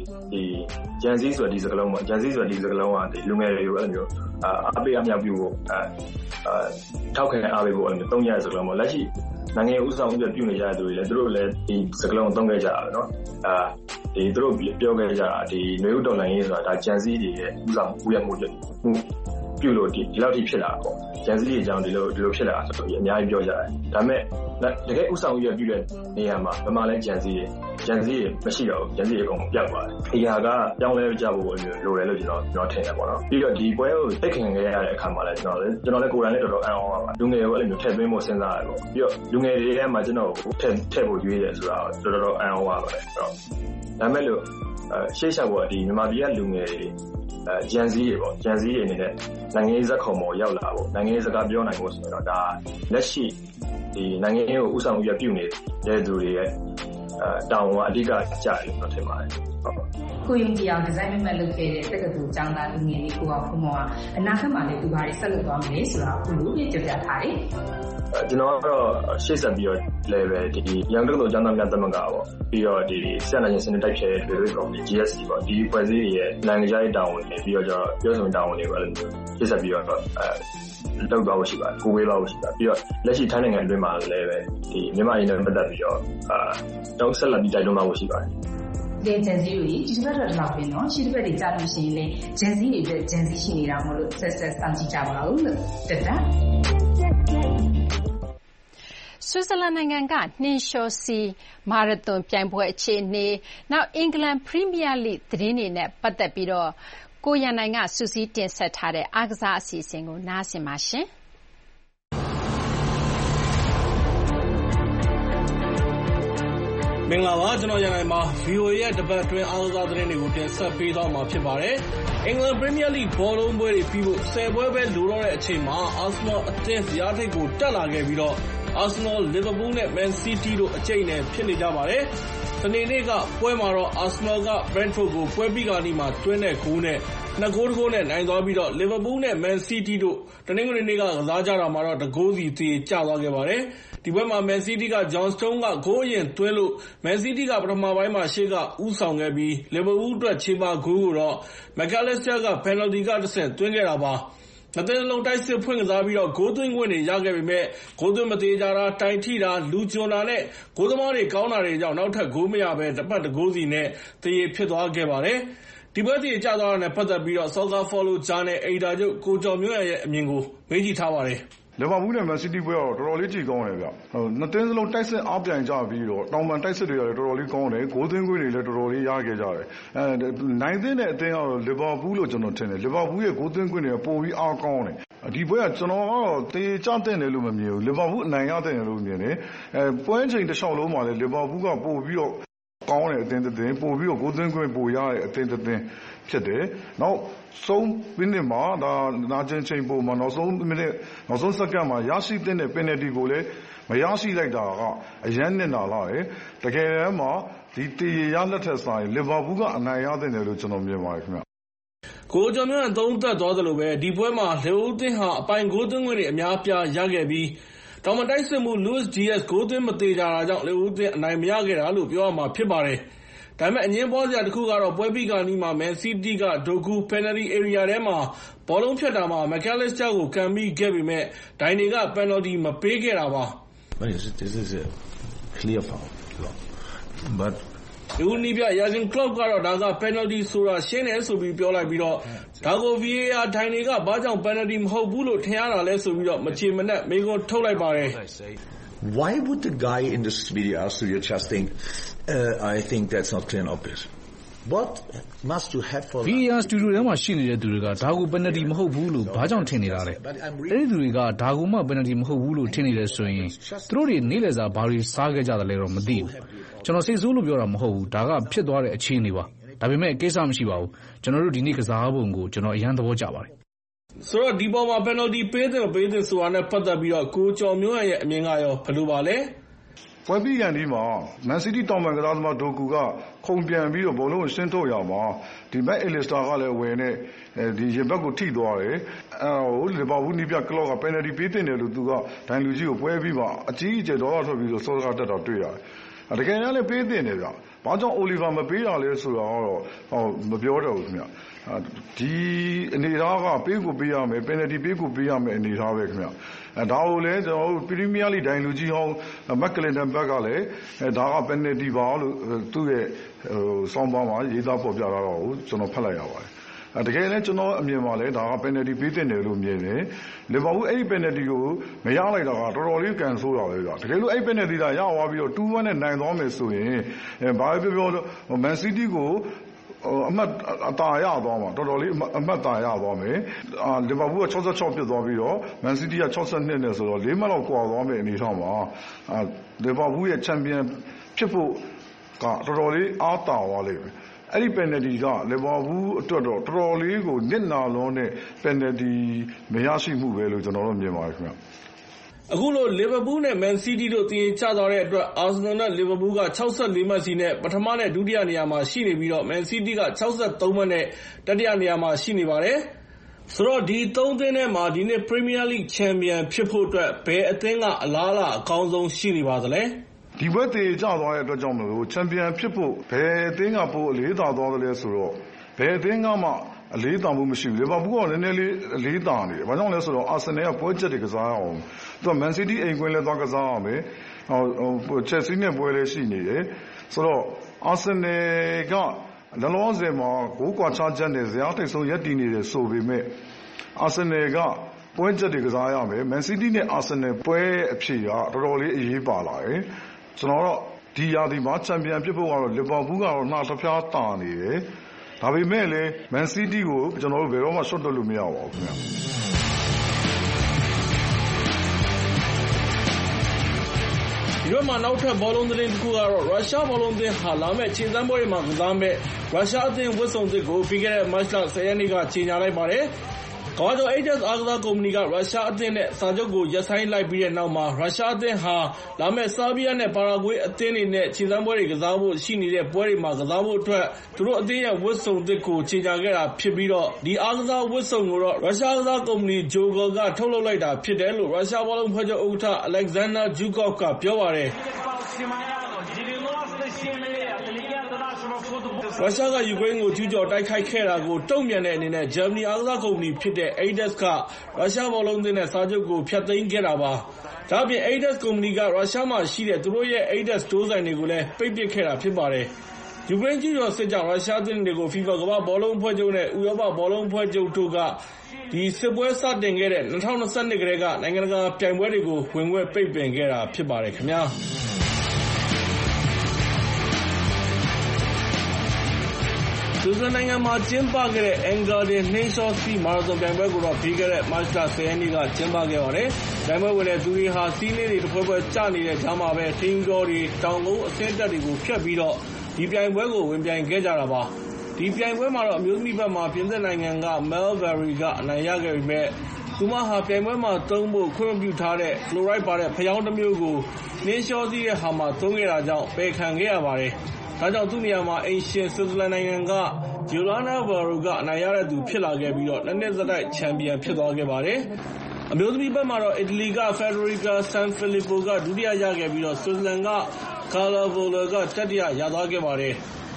Gen Z ဆိုတဲ့ဒီစကားလုံးပေါ့ Gen Z ဆိုတဲ့ဒီစကားလုံးကဒီလူငယ်တွေကိုအဲ့လိုမျိုးအားပေးအမြောက်ပြုဖို့ထောက်ခံအားပေးဖို့အဲ့လိုသုံးရတဲ့စကားလုံးပေါ့လက်ရှိနိုင်ငံရေးဥဆောင်ပြုနေကြတဲ့သူတွေလည်းသူတို့လည်းဒီစကားလုံးသုံးခဲ့ကြတာပဲเนาะဒီသူတို့ပြောခဲ့ကြတာဒီနွေဦးတော်လှန်ရေးဆိုတာဒါ Gen Z တွေရဲ့ဥဆောင်ဥရမှုပြုလို့ဒီလောက်ထိဖြစ်လာပေါ့ဂျန်စီတွေအကြောင်းဒီလိုဖြစ်လာဆိုတော့အများကြီးပြောကြတယ်ဒါပေမဲ့တကယ်ဥဆောင်ရပြုတဲ့နေရာမှာဘယ်မှာလဲဂျန်စီတွေမရှိတော့ဘူးဂျန်စီတွေအကုန်ပြောက်သွားတယ်ဒီဟာကပြောင်းလဲကြဖို့လိုတယ်လို့ကျွန်တော်ထင်တယ်ပေါ့နော်ပြီးတော့ဒီပွဲကိုသိခင်ခဲ့ရတဲ့အခါမှာလည်းကျွန်တော်လည်းကိုယ်တိုင်လည်းတော်တော်အံ့ဩပါပါလူငယ်ကိုအဲ့လိုမျိုးထည့်သွင်းဖို့စဉ်းစားရတယ်ပေါ့ပြီးတော့လူငယ်တွေထဲမှာကျွန်တော်ထည့်ဖို့ရွေးတယ်ဆိုတာတော်တော်အံ့ဩပါပါတယ်အဲ့တော့ဒါမဲ့လို့ရှေ့လျှောက်ပေါ်ဒီမြန်မာပြည်ကလူငယ်တွေဂျန်စီတွေပေါ့ဂျန်စီတွေအနေနဲ့နိုင်ငံရေးဇက်ခုံပေါ်ရောက်လာဖို့နိုင်ငံရေးစကားပြောနိုင်ဖို့ဆိုတော့ဒါလက်ရှိဒီနိုင်ငံရေးကိုဥဆောင်ပြုနေတဲ့သူတွေရဲ့တောင်းအဓိကကြားတယ်လို့ထင်ပါတယ်ကိုယုံကြည်အောင်ဒီဇိုင်းမဲ့လုပ်ခဲ့တဲ့တက္ကသိုလ်ကျောင်းသားလူငယ်လေးကိုအောင်ဖုံးမောကအနာဂတ်မှာလည်းသူဘာတွေဆက်လုပ်သွားမလဲဆိုတာအခုလိုပြပြထားတယ်ကျွန်တော်ကတော့ရှေ့ဆက်ပြီးတော့လည်းပဲဒီရန်ကုန်တက္ကသိုလ်ကျောင်းသားများသမဂ္ဂပေါ့ပြီးတော့ဒီဆက်နိုင်စနစ်တိုက်ဖြဲတွေတွေကောင်းဒီ GSC ပေါ့ဒီဖွဲ့စည်းရဲ့နိုင်ငံခြားရေးတာဝန်တွေပြီးတော့ကျွန်တော်ပြောဆောင်တာဝန်တွေကိုလည်းရှေ့ဆက်ပြီးတော့လောက်သွားဖို့ရှိပါတယ်ကိုဝေးသွားဖို့ရှိပါတယ်ပြီးတော့လက်ရှိထိုင်းနိုင်ငံအတွင်းမှာလည်းပဲဒီမြန်မာနိုင်ငံနဲ့ပတ်သက်ပြီးတော့တောက်ဆက်လက်ပြီးတိုက်တွန်းဖို့ရှိပါတယ်တဲ့ဂျန်စီတွေဒီတစ်ပတ်တော့လောက်ပဲเนาะရှီတစ်ပတ်တွေကြာလို့ရှိရင်လည်းဂျန်စီတွေအတွက်ဂျန်စီရှိနေတာမဟုတ်လို့ဆက်စောင့်ကြည့်ကြပါဦးလို့တက်တာဆွစ်ဇာလန်နိုင်ငံကနှင်းလျှောစီမာရသွန်ပြိုင်ပွဲအခြေအနေနောက်အင်္ဂလန်ပရီးမီးယားလိသတင်းတွေနဲ့ပတ်သက်ပြီးတော့ကိုရန်နိုင်ကစူးစီးတင်ဆက်ထားတဲ့အားကစားအစီအစဉ်ကိုနားဆင်ပါရှင်မင်္ဂလာပါကျွန်တော်ရန်နိုင်ပါ VOA ရဲ့တပတ်အတွင်းအားကစားသတင်းတွေကိုတင်ဆက်ပေးသွားမှာဖြစ်ပါတယ်အင်္ဂလန်ပရီးမီးယားလိဘောလုံးပွဲတွေပြီးဖို့10ပွဲပဲလိုတော့တဲ့အချိန်မှာအာဆနယ်အသင်းဇယားထိပ်ကိုတက်လာခဲ့ပြီးတော့အာဆနယ်လီဗာပူးနဲ့မန်စီးတီးတို့အကျိတ်နဲ့ဖြစ်နေကြပါတယ်စနေနေ့ကပွဲမှာတော့အာဆနယ်ကဘရန့်ဖို့ကိုပွဲပြီးကနေ့မှာတွင်းတဲ့ဂိုးနဲ့2ဂိုးတကိုးနဲ့နိုင်သွားပြီးတော့လီဗာပူးနဲ့မန်စီးတီးတို့တနင်္ဂနွေနေ့ကစားကြတာမှာတော့တကိုးစီသေကျသွားခဲ့ပါတယ်ဒီပွဲမှာမန်စီးတီးကဂျွန်စတုန်းကဂိုးအရင်သွင်းလို့မန်စီးတီးကပထမပိုင်းမှာရှေ့ကဦးဆောင်ခဲ့ပြီးလီဗာပူးအတွက်ချေပဂိုးကိုတော့မက်ကာလစ္စတာကပယ်နယ်တီကတစ်ဆင့်သွင်းခဲ့တာပါနှစ်သင်းလုံးတိုက်စစ်ဖွင့်ကစားပြီးတော့ဂိုးသွင်းခွင့်တွေရခဲ့ပေမဲ့ဂိုးသွင်းမသေးကြတာတိုင်ထိတာလူကျွန်းတာနဲ့ဂိုးသမားတွေကောင်းတာတွေကြောင့်နောက်ထပ်ဂိုးမရဘဲတစ်ပတ်တဂိုးစီနဲ့တရေဖြစ်သွားခဲ့ပါတယ်ဒီပွဲစီကျသွားတာနဲ့ပတ်သက်ပြီးတော့ Soccer Follow ဂျာနယ်အယ်ဒီတာချုပ်ကိုကျော်မျိုးရဲ့အမြင်ကိုမေးကြည့်ထားပါတယ်လီဗာပူးနဲ့မန်စီးတီးပွဲတော့တော်တော်လေးကြည့်ကောင်းတယ်ဗျ။နှစ်သင်းစလုံးတိုက်စစ်အားပြိုင်ကြပြီးတော့တောင်ပန်တိုက်စစ်တွေလည်းတော်တော်လေးကောင်းတယ်။ဂိုးသွင်းခွင့်တွေလည်းတော်တော်လေးရခဲ့ကြတယ်။နိုင်သင်းတဲ့အသင်းကတော့လီဗာပူးလို့ကျွန်တော်ထင်တယ်။လီဗာပူးရဲ့ဂိုးသွင်းခွင့်တွေကပိုပြီးအားကောင်းတယ်။ဒီပွဲကကျွန်တော်ကတော့တေချတဲ့တယ်လို့မမြင်ဘူး။လီဗာပူးအနိုင်ရတဲ့တယ်လို့မြင်တယ်။ပွဲချိန်တစ်လျှောက်လုံးမှာလည်းလီဗာပူးကပိုပြီးတော့ကောင်းတဲ့အသင်းတစ်သင်းပို့ပြီးတော့ဂိုးသွင်းခွင့်ပိုရတဲ့အသင်းတစ်သင်းဖြစ်တယ်။နောက်ဆုံးမိနစ်မှာဒါနာကျင်ချိန်ပုံမှာနောက်ဆုံးမိနစ်နောက်ဆုံးစက္ကန့်မှာရရှိတဲ့ပယ်နယ်တီကိုလည်းမရရှိလိုက်တာကအရန်နစ်နာလာတယ်။တကယ်တမ်းမှာဒီတေရလက်ထက်ဆိုင်လီဗာပူးကအနိုင်ရတဲ့တယ်လို့ကျွန်တော်မြင်ပါတယ်ခင်ဗျ။ကိုကျော်မျိုးအသုံးသက်သွားသလိုပဲဒီပွဲမှာလီဗာပူးသင်းဟာအပိုင်ဂိုးသွင်းခွင့်တွေအများပြားရခဲ့ပြီးတောင်မတိုက်စစ်မှု Luis Diaz ဂိုးသွင်းမသေးကြတာကြောင့်လီဗာပူးသင်းအနိုင်မရခဲ့တာလို့ပြောရမှာဖြစ်ပါတယ်။ဒါပေမဲ့အငင်းပွားစရာတစ်ခုကတော့ပွဲပြီးကနီးမှာမန်စီးတီးကဒိုဂူပယ်နယ်တီဧရိယာထဲမှာဘောလုံးဖြတ်တာမှာမက်ကာလစ္စတာကိုကန်ပြီးခဲ့ပေမဲ့ဒိုင်တွေကပယ်နယ်တီမပေးခဲ့တာပါဒီနီးပြယာဂင်ကလော့ကတော့ဒါကပယ်နယ်တီဆိုတာရှင်းတယ်ဆိုပြီးပြောလိုက်ပြီးတော့ဒါကို VAR ဒိုင်တွေကဘာကြောင့်ပယ်နယ်တီမဟုတ်ဘူးလို့ထင်ရတာလဲဆိုပြီးတော့မချေမနှက်မေးခွန်းထုတ်လိုက်ပါတယ် Why would the guy in this video studio just think I think that's not clear and obvious. What must you have for VAR စတူဒီယိုထဲမှာရှိနေတဲ့သူတွေကဒါကိုပယ်နယ်တီမဟုတ်ဘူးလို့ဘာကြောင့်ထင်နေတာလဲအဲ့ဒီသူတွေကဒါကိုမှပယ်နယ်တီမဟုတ်ဘူးလို့ထင်နေတယ်ဆိုရင်သူတို့တွေနေ့လည်စာဘာတွေစားခဲ့ကြတယ်လဲတော့မသိဘူးကျွန်တော်စိတ်ဆိုးလို့ပြောတာမဟုတ်ဘူးဒါကဖြစ်သွားတဲ့အခြေအနေပါဒါပေမဲ့ကိစ္စမရှိပါဘူးကျွန်တော်တို့ဒီနေ့ကစားပုံကိုကျွန်တော်အရန်သဘောကျပါတယ်ဆိုတော့ဒီပေါ်မှာပယ်နယ်တီပေးတယ်မပေးတယ်ဆိုတာနဲ့ပတ်သက်ပြီးတော့ကိုကျော်မျိုးရဲ့အမြင်ကရောဘယ်လိုပါလဲပွဲပြီးကန်ဒီမှာမန်စီးတီးတောင်ပန်ကစားသမားဒိုကူကခုန်ပြန်ပြီးတော့ဘောလုံးကိုရှင်းထုတ်ရမှာဒီမက်အယ်လစ်စတာကလည်းဝင်နေဒီရင်ဘက်ကိုထိသွားတယ်အဲလီဗာပူးနီးပြကလော့ကပယ်နယ်တီပေးတင်တယ်လို့သူကဒိုင်လူကြီးကိုပွဲပြီးမှအကြီးအကျယ်ဒေါသထွက်ပြီးတော့စောစကားတက်တာတွေ့ရတယ်တကယ်တမ်းလည်းပေးတင်တယ်ဗျဘာကြောင့်အိုလီဗာမပေးတာလဲဆိုတာတော့မပြောတော့ဘူးခင်ဗျဒီအနေထားကပေးကိုပေးရမယ်ပယ်နယ်တီပေးကိုပေးရမယ်အနေထားပဲခင်ဗျဒါကိုလည်းကျွန်တော်တို့ပရီးမီးယားလိဒိုင်လူကြီးဟောင်းမက်ကလင်တန်ဘက်ကလည်းဒါကပယ်နယ်တီပါလို့သူ့ရဲ့စောင်းပါမှာရေးသားပေါ်ပြတာတော့ကျွန်တော်ဖတ်လိုက်ရပါတယ်တကယ်လည်းကျွန်တော်အမြင်မှာလည်းဒါက penalty ပေးတင်တယ်လို့မြင်တယ်လီဗာပူးအဲ့ဒီ penalty ကိုမရလိုက်တာကတော်တော်လေးကန်ဆိုးတာပဲဗျတကယ်လို့အဲ့ penalty ဒါရသွားပြီးတော့ 2-1 နဲ့နိုင်သွားမယ်ဆိုရင်ဘာပဲပြောမန်စီးတီးကိုအမှတ်အသာရသွားမှာတော်တော်လေးအမှတ်သာရသွားမယ်လီဗာပူးက66ဖြစ်သွားပြီးတော့မန်စီးတီးက62နဲ့ဆိုတော့4မှတ်လောက်ကွာသွားမယ်အနေထားမှာလီဗာပူးရဲ့ချန်ပီယံဖြစ်ဖို့ကတော်တော်လေးအားတာသွားလိမ့်မယ်အဲ့ဒီ penalty ကလီဗာပူးအတွက်တော့တော်တော်လေးကိုနစ်နာလုံးနဲ့ penalty မရရှိမှုပဲလို့ကျွန်တော်တို့မြင်ပါတယ်ခင်ဗျအခုလိုလီဗာပူးနဲ့မန်စီးတီးတို့တည်ချသွားတဲ့အတွက်အာဆင်နယ်နဲ့လီဗာပူးက64မှတ်စီနဲ့ပထမနဲ့ဒုတိယနေရာမှာရှိနေပြီးတော့မန်စီးတီးက63မှတ်နဲ့တတိယနေရာမှာရှိနေပါတယ်ဆိုတော့ဒီ3သင်းထဲမှာဒီနေ့ Premier League Champion ဖြစ်ဖို့အတွက်ဘယ်အသင်းကအလားအလာအကောင်းဆုံးရှိနေပါသလဲဒီဘက်တည်ကျသွားတဲ့အတွက်ကြောင့်မလို့ချန်ပီယံဖြစ်ဖို့ဘယ်အသင်းကပိုအလေးသာသွားတယ်လဲဆိုတော့ဘယ်အသင်းကမှအလေးသာမှုမရှိဘူးလီဗာပူးကနည်းနည်းလေးအလေးသာနေတယ်ဘာကြောင့်လဲဆိုတော့အာဆင်နယ်ကပွဲချက်တွေကစားရအောင်သူကမန်စီးတီးအိမ်ကွင်းလည်းသွားကစားရမယ်ချက်စီနဲ့ပွဲလည်းရှိနေတယ်ဆိုတော့အာဆင်နယ်ကလောလောဆယ်မှာကိုးကွာချချက်နဲ့ဇယားထိပ်ဆုံးရပ်တည်နေတယ်ဆိုပေမဲ့အာဆင်နယ်ကပွဲချက်တွေကစားရမယ်မန်စီးတီးနဲ့အာဆင်နယ်ပွဲအဖြစ်ကတော်တော်လေးအရေးပါလာတယ်ကျွန်တော်တို့ဒီရာသီမှာချန်ပီယံဖြစ်ဖို့ကတော့လီဗာပူးကတော့နှာတစ်ဖျားတာနေတယ်ဒါပေမဲ့လည်းမန်စီးတီးကိုကျွန်တော်တို့ဘယ်တော့မှရှော့တက်လို့မရပါဘူးခင်ဗျာဒီတော့မှနောက်ထပ်ဘောလုံးသတင်းတစ်ခုကတော့ရုရှားဘောလုံးအသင်းဟာလာမယ့်ခြေစမ်းပွဲတွေမှာကစားမဲ့ရုရှားအသင်းဝတ်စုံသစ်ကိုပြီးခဲ့တဲ့မတ်လ10ရက်နေ့ကကြေညာလိုက်ပါတယ်ကမ္ဘာကျော် Adidas အားကစားကုမ္ပဏီကရုရှားအသင်းနဲ့စာချုပ်ကိုရပ်ဆိုင်းလိုက်ပြီးတဲ့နောက်မှာရုရှားအသင်းဟာလာမယ့်ဆာဘီးယားနဲ့ပါရာဂွေးအသင်းတွေနဲ့ခြေစမ်းပွဲတွေကစားဖို့ရှိနေတဲ့ပွဲတွေမှာကစားဖို့အတွက်သူတို့အသင်းရဲ့ဝတ်စုံသစ်ကိုကြေညာခဲ့တာဖြစ်ပြီးတော့ဒီအားကစားဝတ်စုံကိုတော့ရုရှားအားကစားကုမ္ပဏီ Jogel ကထုတ်လုပ်လိုက်တာဖြစ်တယ်လို့ရုရှားဘောလုံးဖွဲ့ချုပ်ဥက္ကဋ္ဌ Alexander Zhukov ကပြောပါတယ်ရုရှားကယူကရိန်းကိုကျူးကျော်တိုက်ခိုက်ခဲ့တာကိုတုံ့ပြန်တဲ့အနေနဲ့ဂျာမနီအားကစားကုမ္ပဏီဖြစ်တဲ့ Adidas ကရုရှားဘောလုံးအသင်းနဲ့စာချုပ်ကိုဖျက်သိမ်းခဲ့တာပါ။ဒါ့အပြင် Adidas ကုမ္ပဏီကရုရှားမှာရှိတဲ့သူတို့ရဲ့ Adidas စတိုးဆိုင်တွေကိုလည်းပိတ်ပစ်ခဲ့တာဖြစ်ပါတယ်။ယူကရိန်းကျူးကျော်စစ်ကြောင့်ရုရှားအသင်းတွေကို FIFA ကမ္ဘာ့ဘောလုံးအဖွဲ့ချုပ်နဲ့ဥရောပဘောလုံးအဖွဲ့ချုပ်တို့ကဒီစစ်ပွဲစတင်ခဲ့တဲ့2022ကတည်းကနိုင်ငံတကာပြိုင်ပွဲတွေကိုဝင်ခွင့်ပိတ်ပင်ခဲ့တာဖြစ်ပါတယ်ခင်ဗျာ။ဆွစ်ဇာလန်နိုင်ငံမှာကျင်းပခဲ့တဲ့ Engadin နှင်းလျှောစီးမာရသွန်ပြိုင်ပွဲကိုတော့ပြီးခဲ့တဲ့မတ်လ10ရက်နေ့ကကျင်းပခဲ့ပါတယ်။ပြိုင်ပွဲဝင်တဲ့သူတွေဟာစီးနှင်းတွေတစ်ဖွဲကျနေတဲ့ကြားမှာပဲထင်းကြောတွေတောင်ကုန်းအဆင်းတက်တွေကိုဖျက်ပြီးတော့ဒီပြိုင်ပွဲကိုဝင်ပြိုင်ခဲ့ကြတာပါ။ဒီပြိုင်ပွဲမှာတော့အမျိုးသမီးဘက်မှာပြင်သစ်နိုင်ငံက Mel Berry ကအနိုင်ရခဲ့ပေမဲ့သူမဟာပြိုင်ပွဲမှာသုံးဖို့ခွင့်မပြုထားတဲ့ chloride ပါတဲ့ဖယောင်းတစ်မျိုးကိုနှင်းလျှောစီးတဲ့ဟာမှာသုံးခဲ့တာကြောင့်ပယ်ခံခဲ့ရပါတယ်။ဒါကြောင့်သူ့နေရာမှာအိမ်ရှင်ဆွစ်ဇာလန်နိုင်ငံက Giuliana Barro ကအနိုင်ရတဲ့သူဖြစ်လာခဲ့ပြီးတော့နှစ်နှစ်ဆက်တိုက်ချန်ပီယံဖြစ်သွားခဲ့ပါတယ်။အမျိုးသမီးဘက်မှာတော့အီတလီက Federica Sanfilippo ကဒုတိယရခဲ့ပြီးတော့ဆွစ်ဇာလန်က Carla Voller ကတတိယရသွားခဲ့ပါတယ်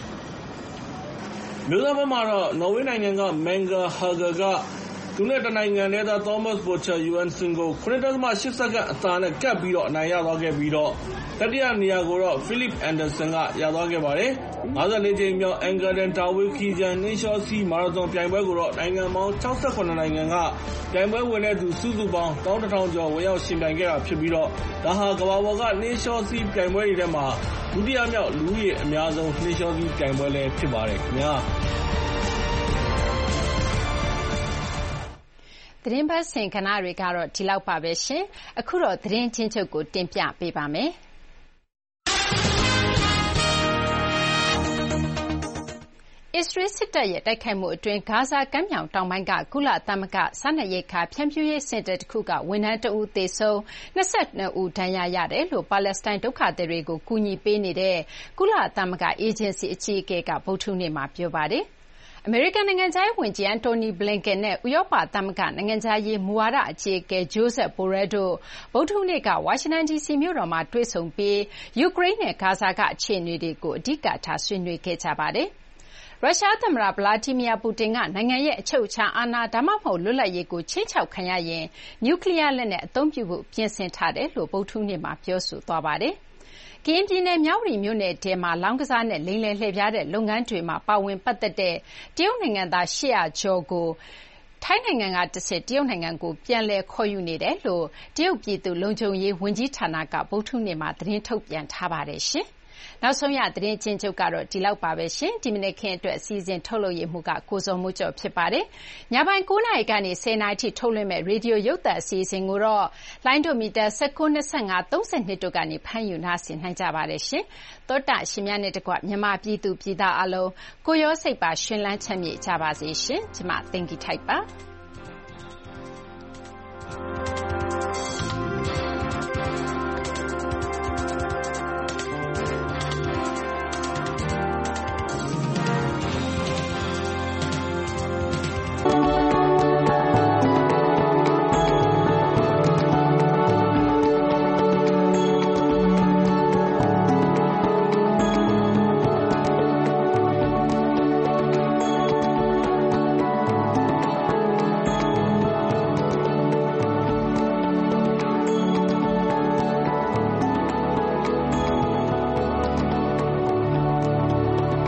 ။မျိုးသားဘက်မှာတော့နော်ဝေးနိုင်ငံက Manga Hager ကသူနဲ့တနိုင်ငံတည်းသား Thomas Butcher Johansson ကို 9.8 စက္ကန့်အသာနဲ့ကပ်ပြီးတော့အနိုင်ရသွားခဲ့ပြီးတော့တတိယနေရာကိုတော့ Philip Anderson ကရသွားခဲ့ပါတယ်။54 ကြိမ်မြောက် Engadin တာဝေးခီဂျန်နှင်းလျှောစီးမာရသွန်ပြိုင်ပွဲကိုတော့နိုင်ငံပေါင်း68နိုင်ငံကပြိုင်ပွဲဝင်တဲ့သူစုစုပေါင်း 11,000 ကျော်ဝင်ရောက်ရှင်ပြိုင်ခဲ့တာဖြစ်ပြီးတော့ဒါဟာကမ္ဘာပေါ်ကနှင်းလျှောစီးပြိုင်ပွဲတွေထဲမှာဒုတိယမြောက်လူဦးရေအများဆုံးနှင်းလျှောစီးပြိုင်ပွဲလည်းဖြစ်ပါတယ်ခင်ဗျာ။သတင်းပတ်စဉ်ကဏ္ဍတွေကတော့ဒီလောက်ပါပဲရှင်။အခုတော့သတင်းချင်းချုပ်ကိုတင်ပြပေးပါမယ်။အစ္စရေးစစ်တပ်ရဲ့တိုက်ခိုက်မှုအတွင်းဂါဇာကမ်းမြောင်တောင်ပိုင်းကကုလသမဂ္ဂစားနပ်ရိက္ခာဖြန့်ဖြူးရေးစင်တာတစ်ခုကဝန်ထမ်းတဦးသေဆုံး22ဦးဒဏ်ရာရတယ်လို့ပါလက်စတိုင်းဒုက္ခသည်တွေကိုကူညီပေးနေတဲ့ကုလသမဂ္ဂအေဂျင်စီအကြီးအကဲကဗုဒ္ဓဟူးနေ့မှာပြောပါတယ်။အမေရိကန်နိုင်ငံခြားရေးဝန်ကြီးအန်တိုနီဘလင်ကန်နဲ့ဥရောပသမဂ္ဂနိုင်ငံခြားရေးမူဝါဒအကြီးအကဲဂျိုးဆက်ပိုရဲတို့ဗုဒ္ဓဟူးနေ့ကဝါရှင်တန်ဒီစီမြို့တော်မှာတွေ့ဆုံပြီးယူကရိန်းနဲ့ဂါဇာကအခြေအနေတွေကိုအဓိကထားဆွေးနွေးခဲ့ကြပါတယ်။ရုရှားသမ္မတဗလာဒီမီယာပူတင်ကနိုင်ငံရဲ့အချုပ်အခြာအာဏာဒါမှမဟုတ်လွတ်လပ်ရေးကိုခြိမ်းခြောက်ခံရရင်နျူကလီးယားလက်နက်အသုံးပြုဖို့ပြင်ဆင်ထားတယ်လို့ဗုဒ္ဓဟူးနေ့မှာပြောဆိုသွားပါတယ်။ကရင်ပြည်နယ်မြဝတီမြို့နယ်ထဲမှာလောင်းကစားနဲ့လိမ်လည်လှည့်ဖျားတဲ့လုပ်ငန်းတွေမှာပါဝင်ပတ်သက်တဲ့တရုတ်နိုင်ငံသား800ကျော်ကိုထိုင်းနိုင်ငံကတဆင့်တရုတ်နိုင်ငံကိုပြန်လည်ခေါ်ယူနေတယ်လို့တရုတ်ပြည်သူ့လုံခြုံရေးဝန်ကြီးဌာနကဗုဒ္ဓဟူးနေ့မှာသတင်းထုတ်ပြန်ထားပါတယ်ရှင်။နောက်ဆုံးရသတင်းချင်းချုပ်ကတော့ဒီလောက်ပါပဲရှင်။ဒီမနေ့ခင်းအတွက်အစီအစဉ်ထုတ်လုပ်ရမှုကကိုစောမိုးကျော်ဖြစ်ပါတယ်။ညပိုင်း9:00နာရီကနေ10:00နာရီထိထုတ်လွှင့်မဲ့ရေဒီယိုရုပ်သံအစီအစဉ်ကိုတော့လိုင်းဒိုမီတာ1925 32တို့ကနေဖမ်းယူနားဆင်နိုင်ကြပါတယ်ရှင်။သောတာရှင်များနဲ့တကွမြန်မာပြည်သူပြည်သားအလုံးကိုရောစိတ်ပါရှင်လန်းချမ်းမြေ့ကြပါစေရှင်။ကျွန်မသိင်္ဂီထိုက်ပါ။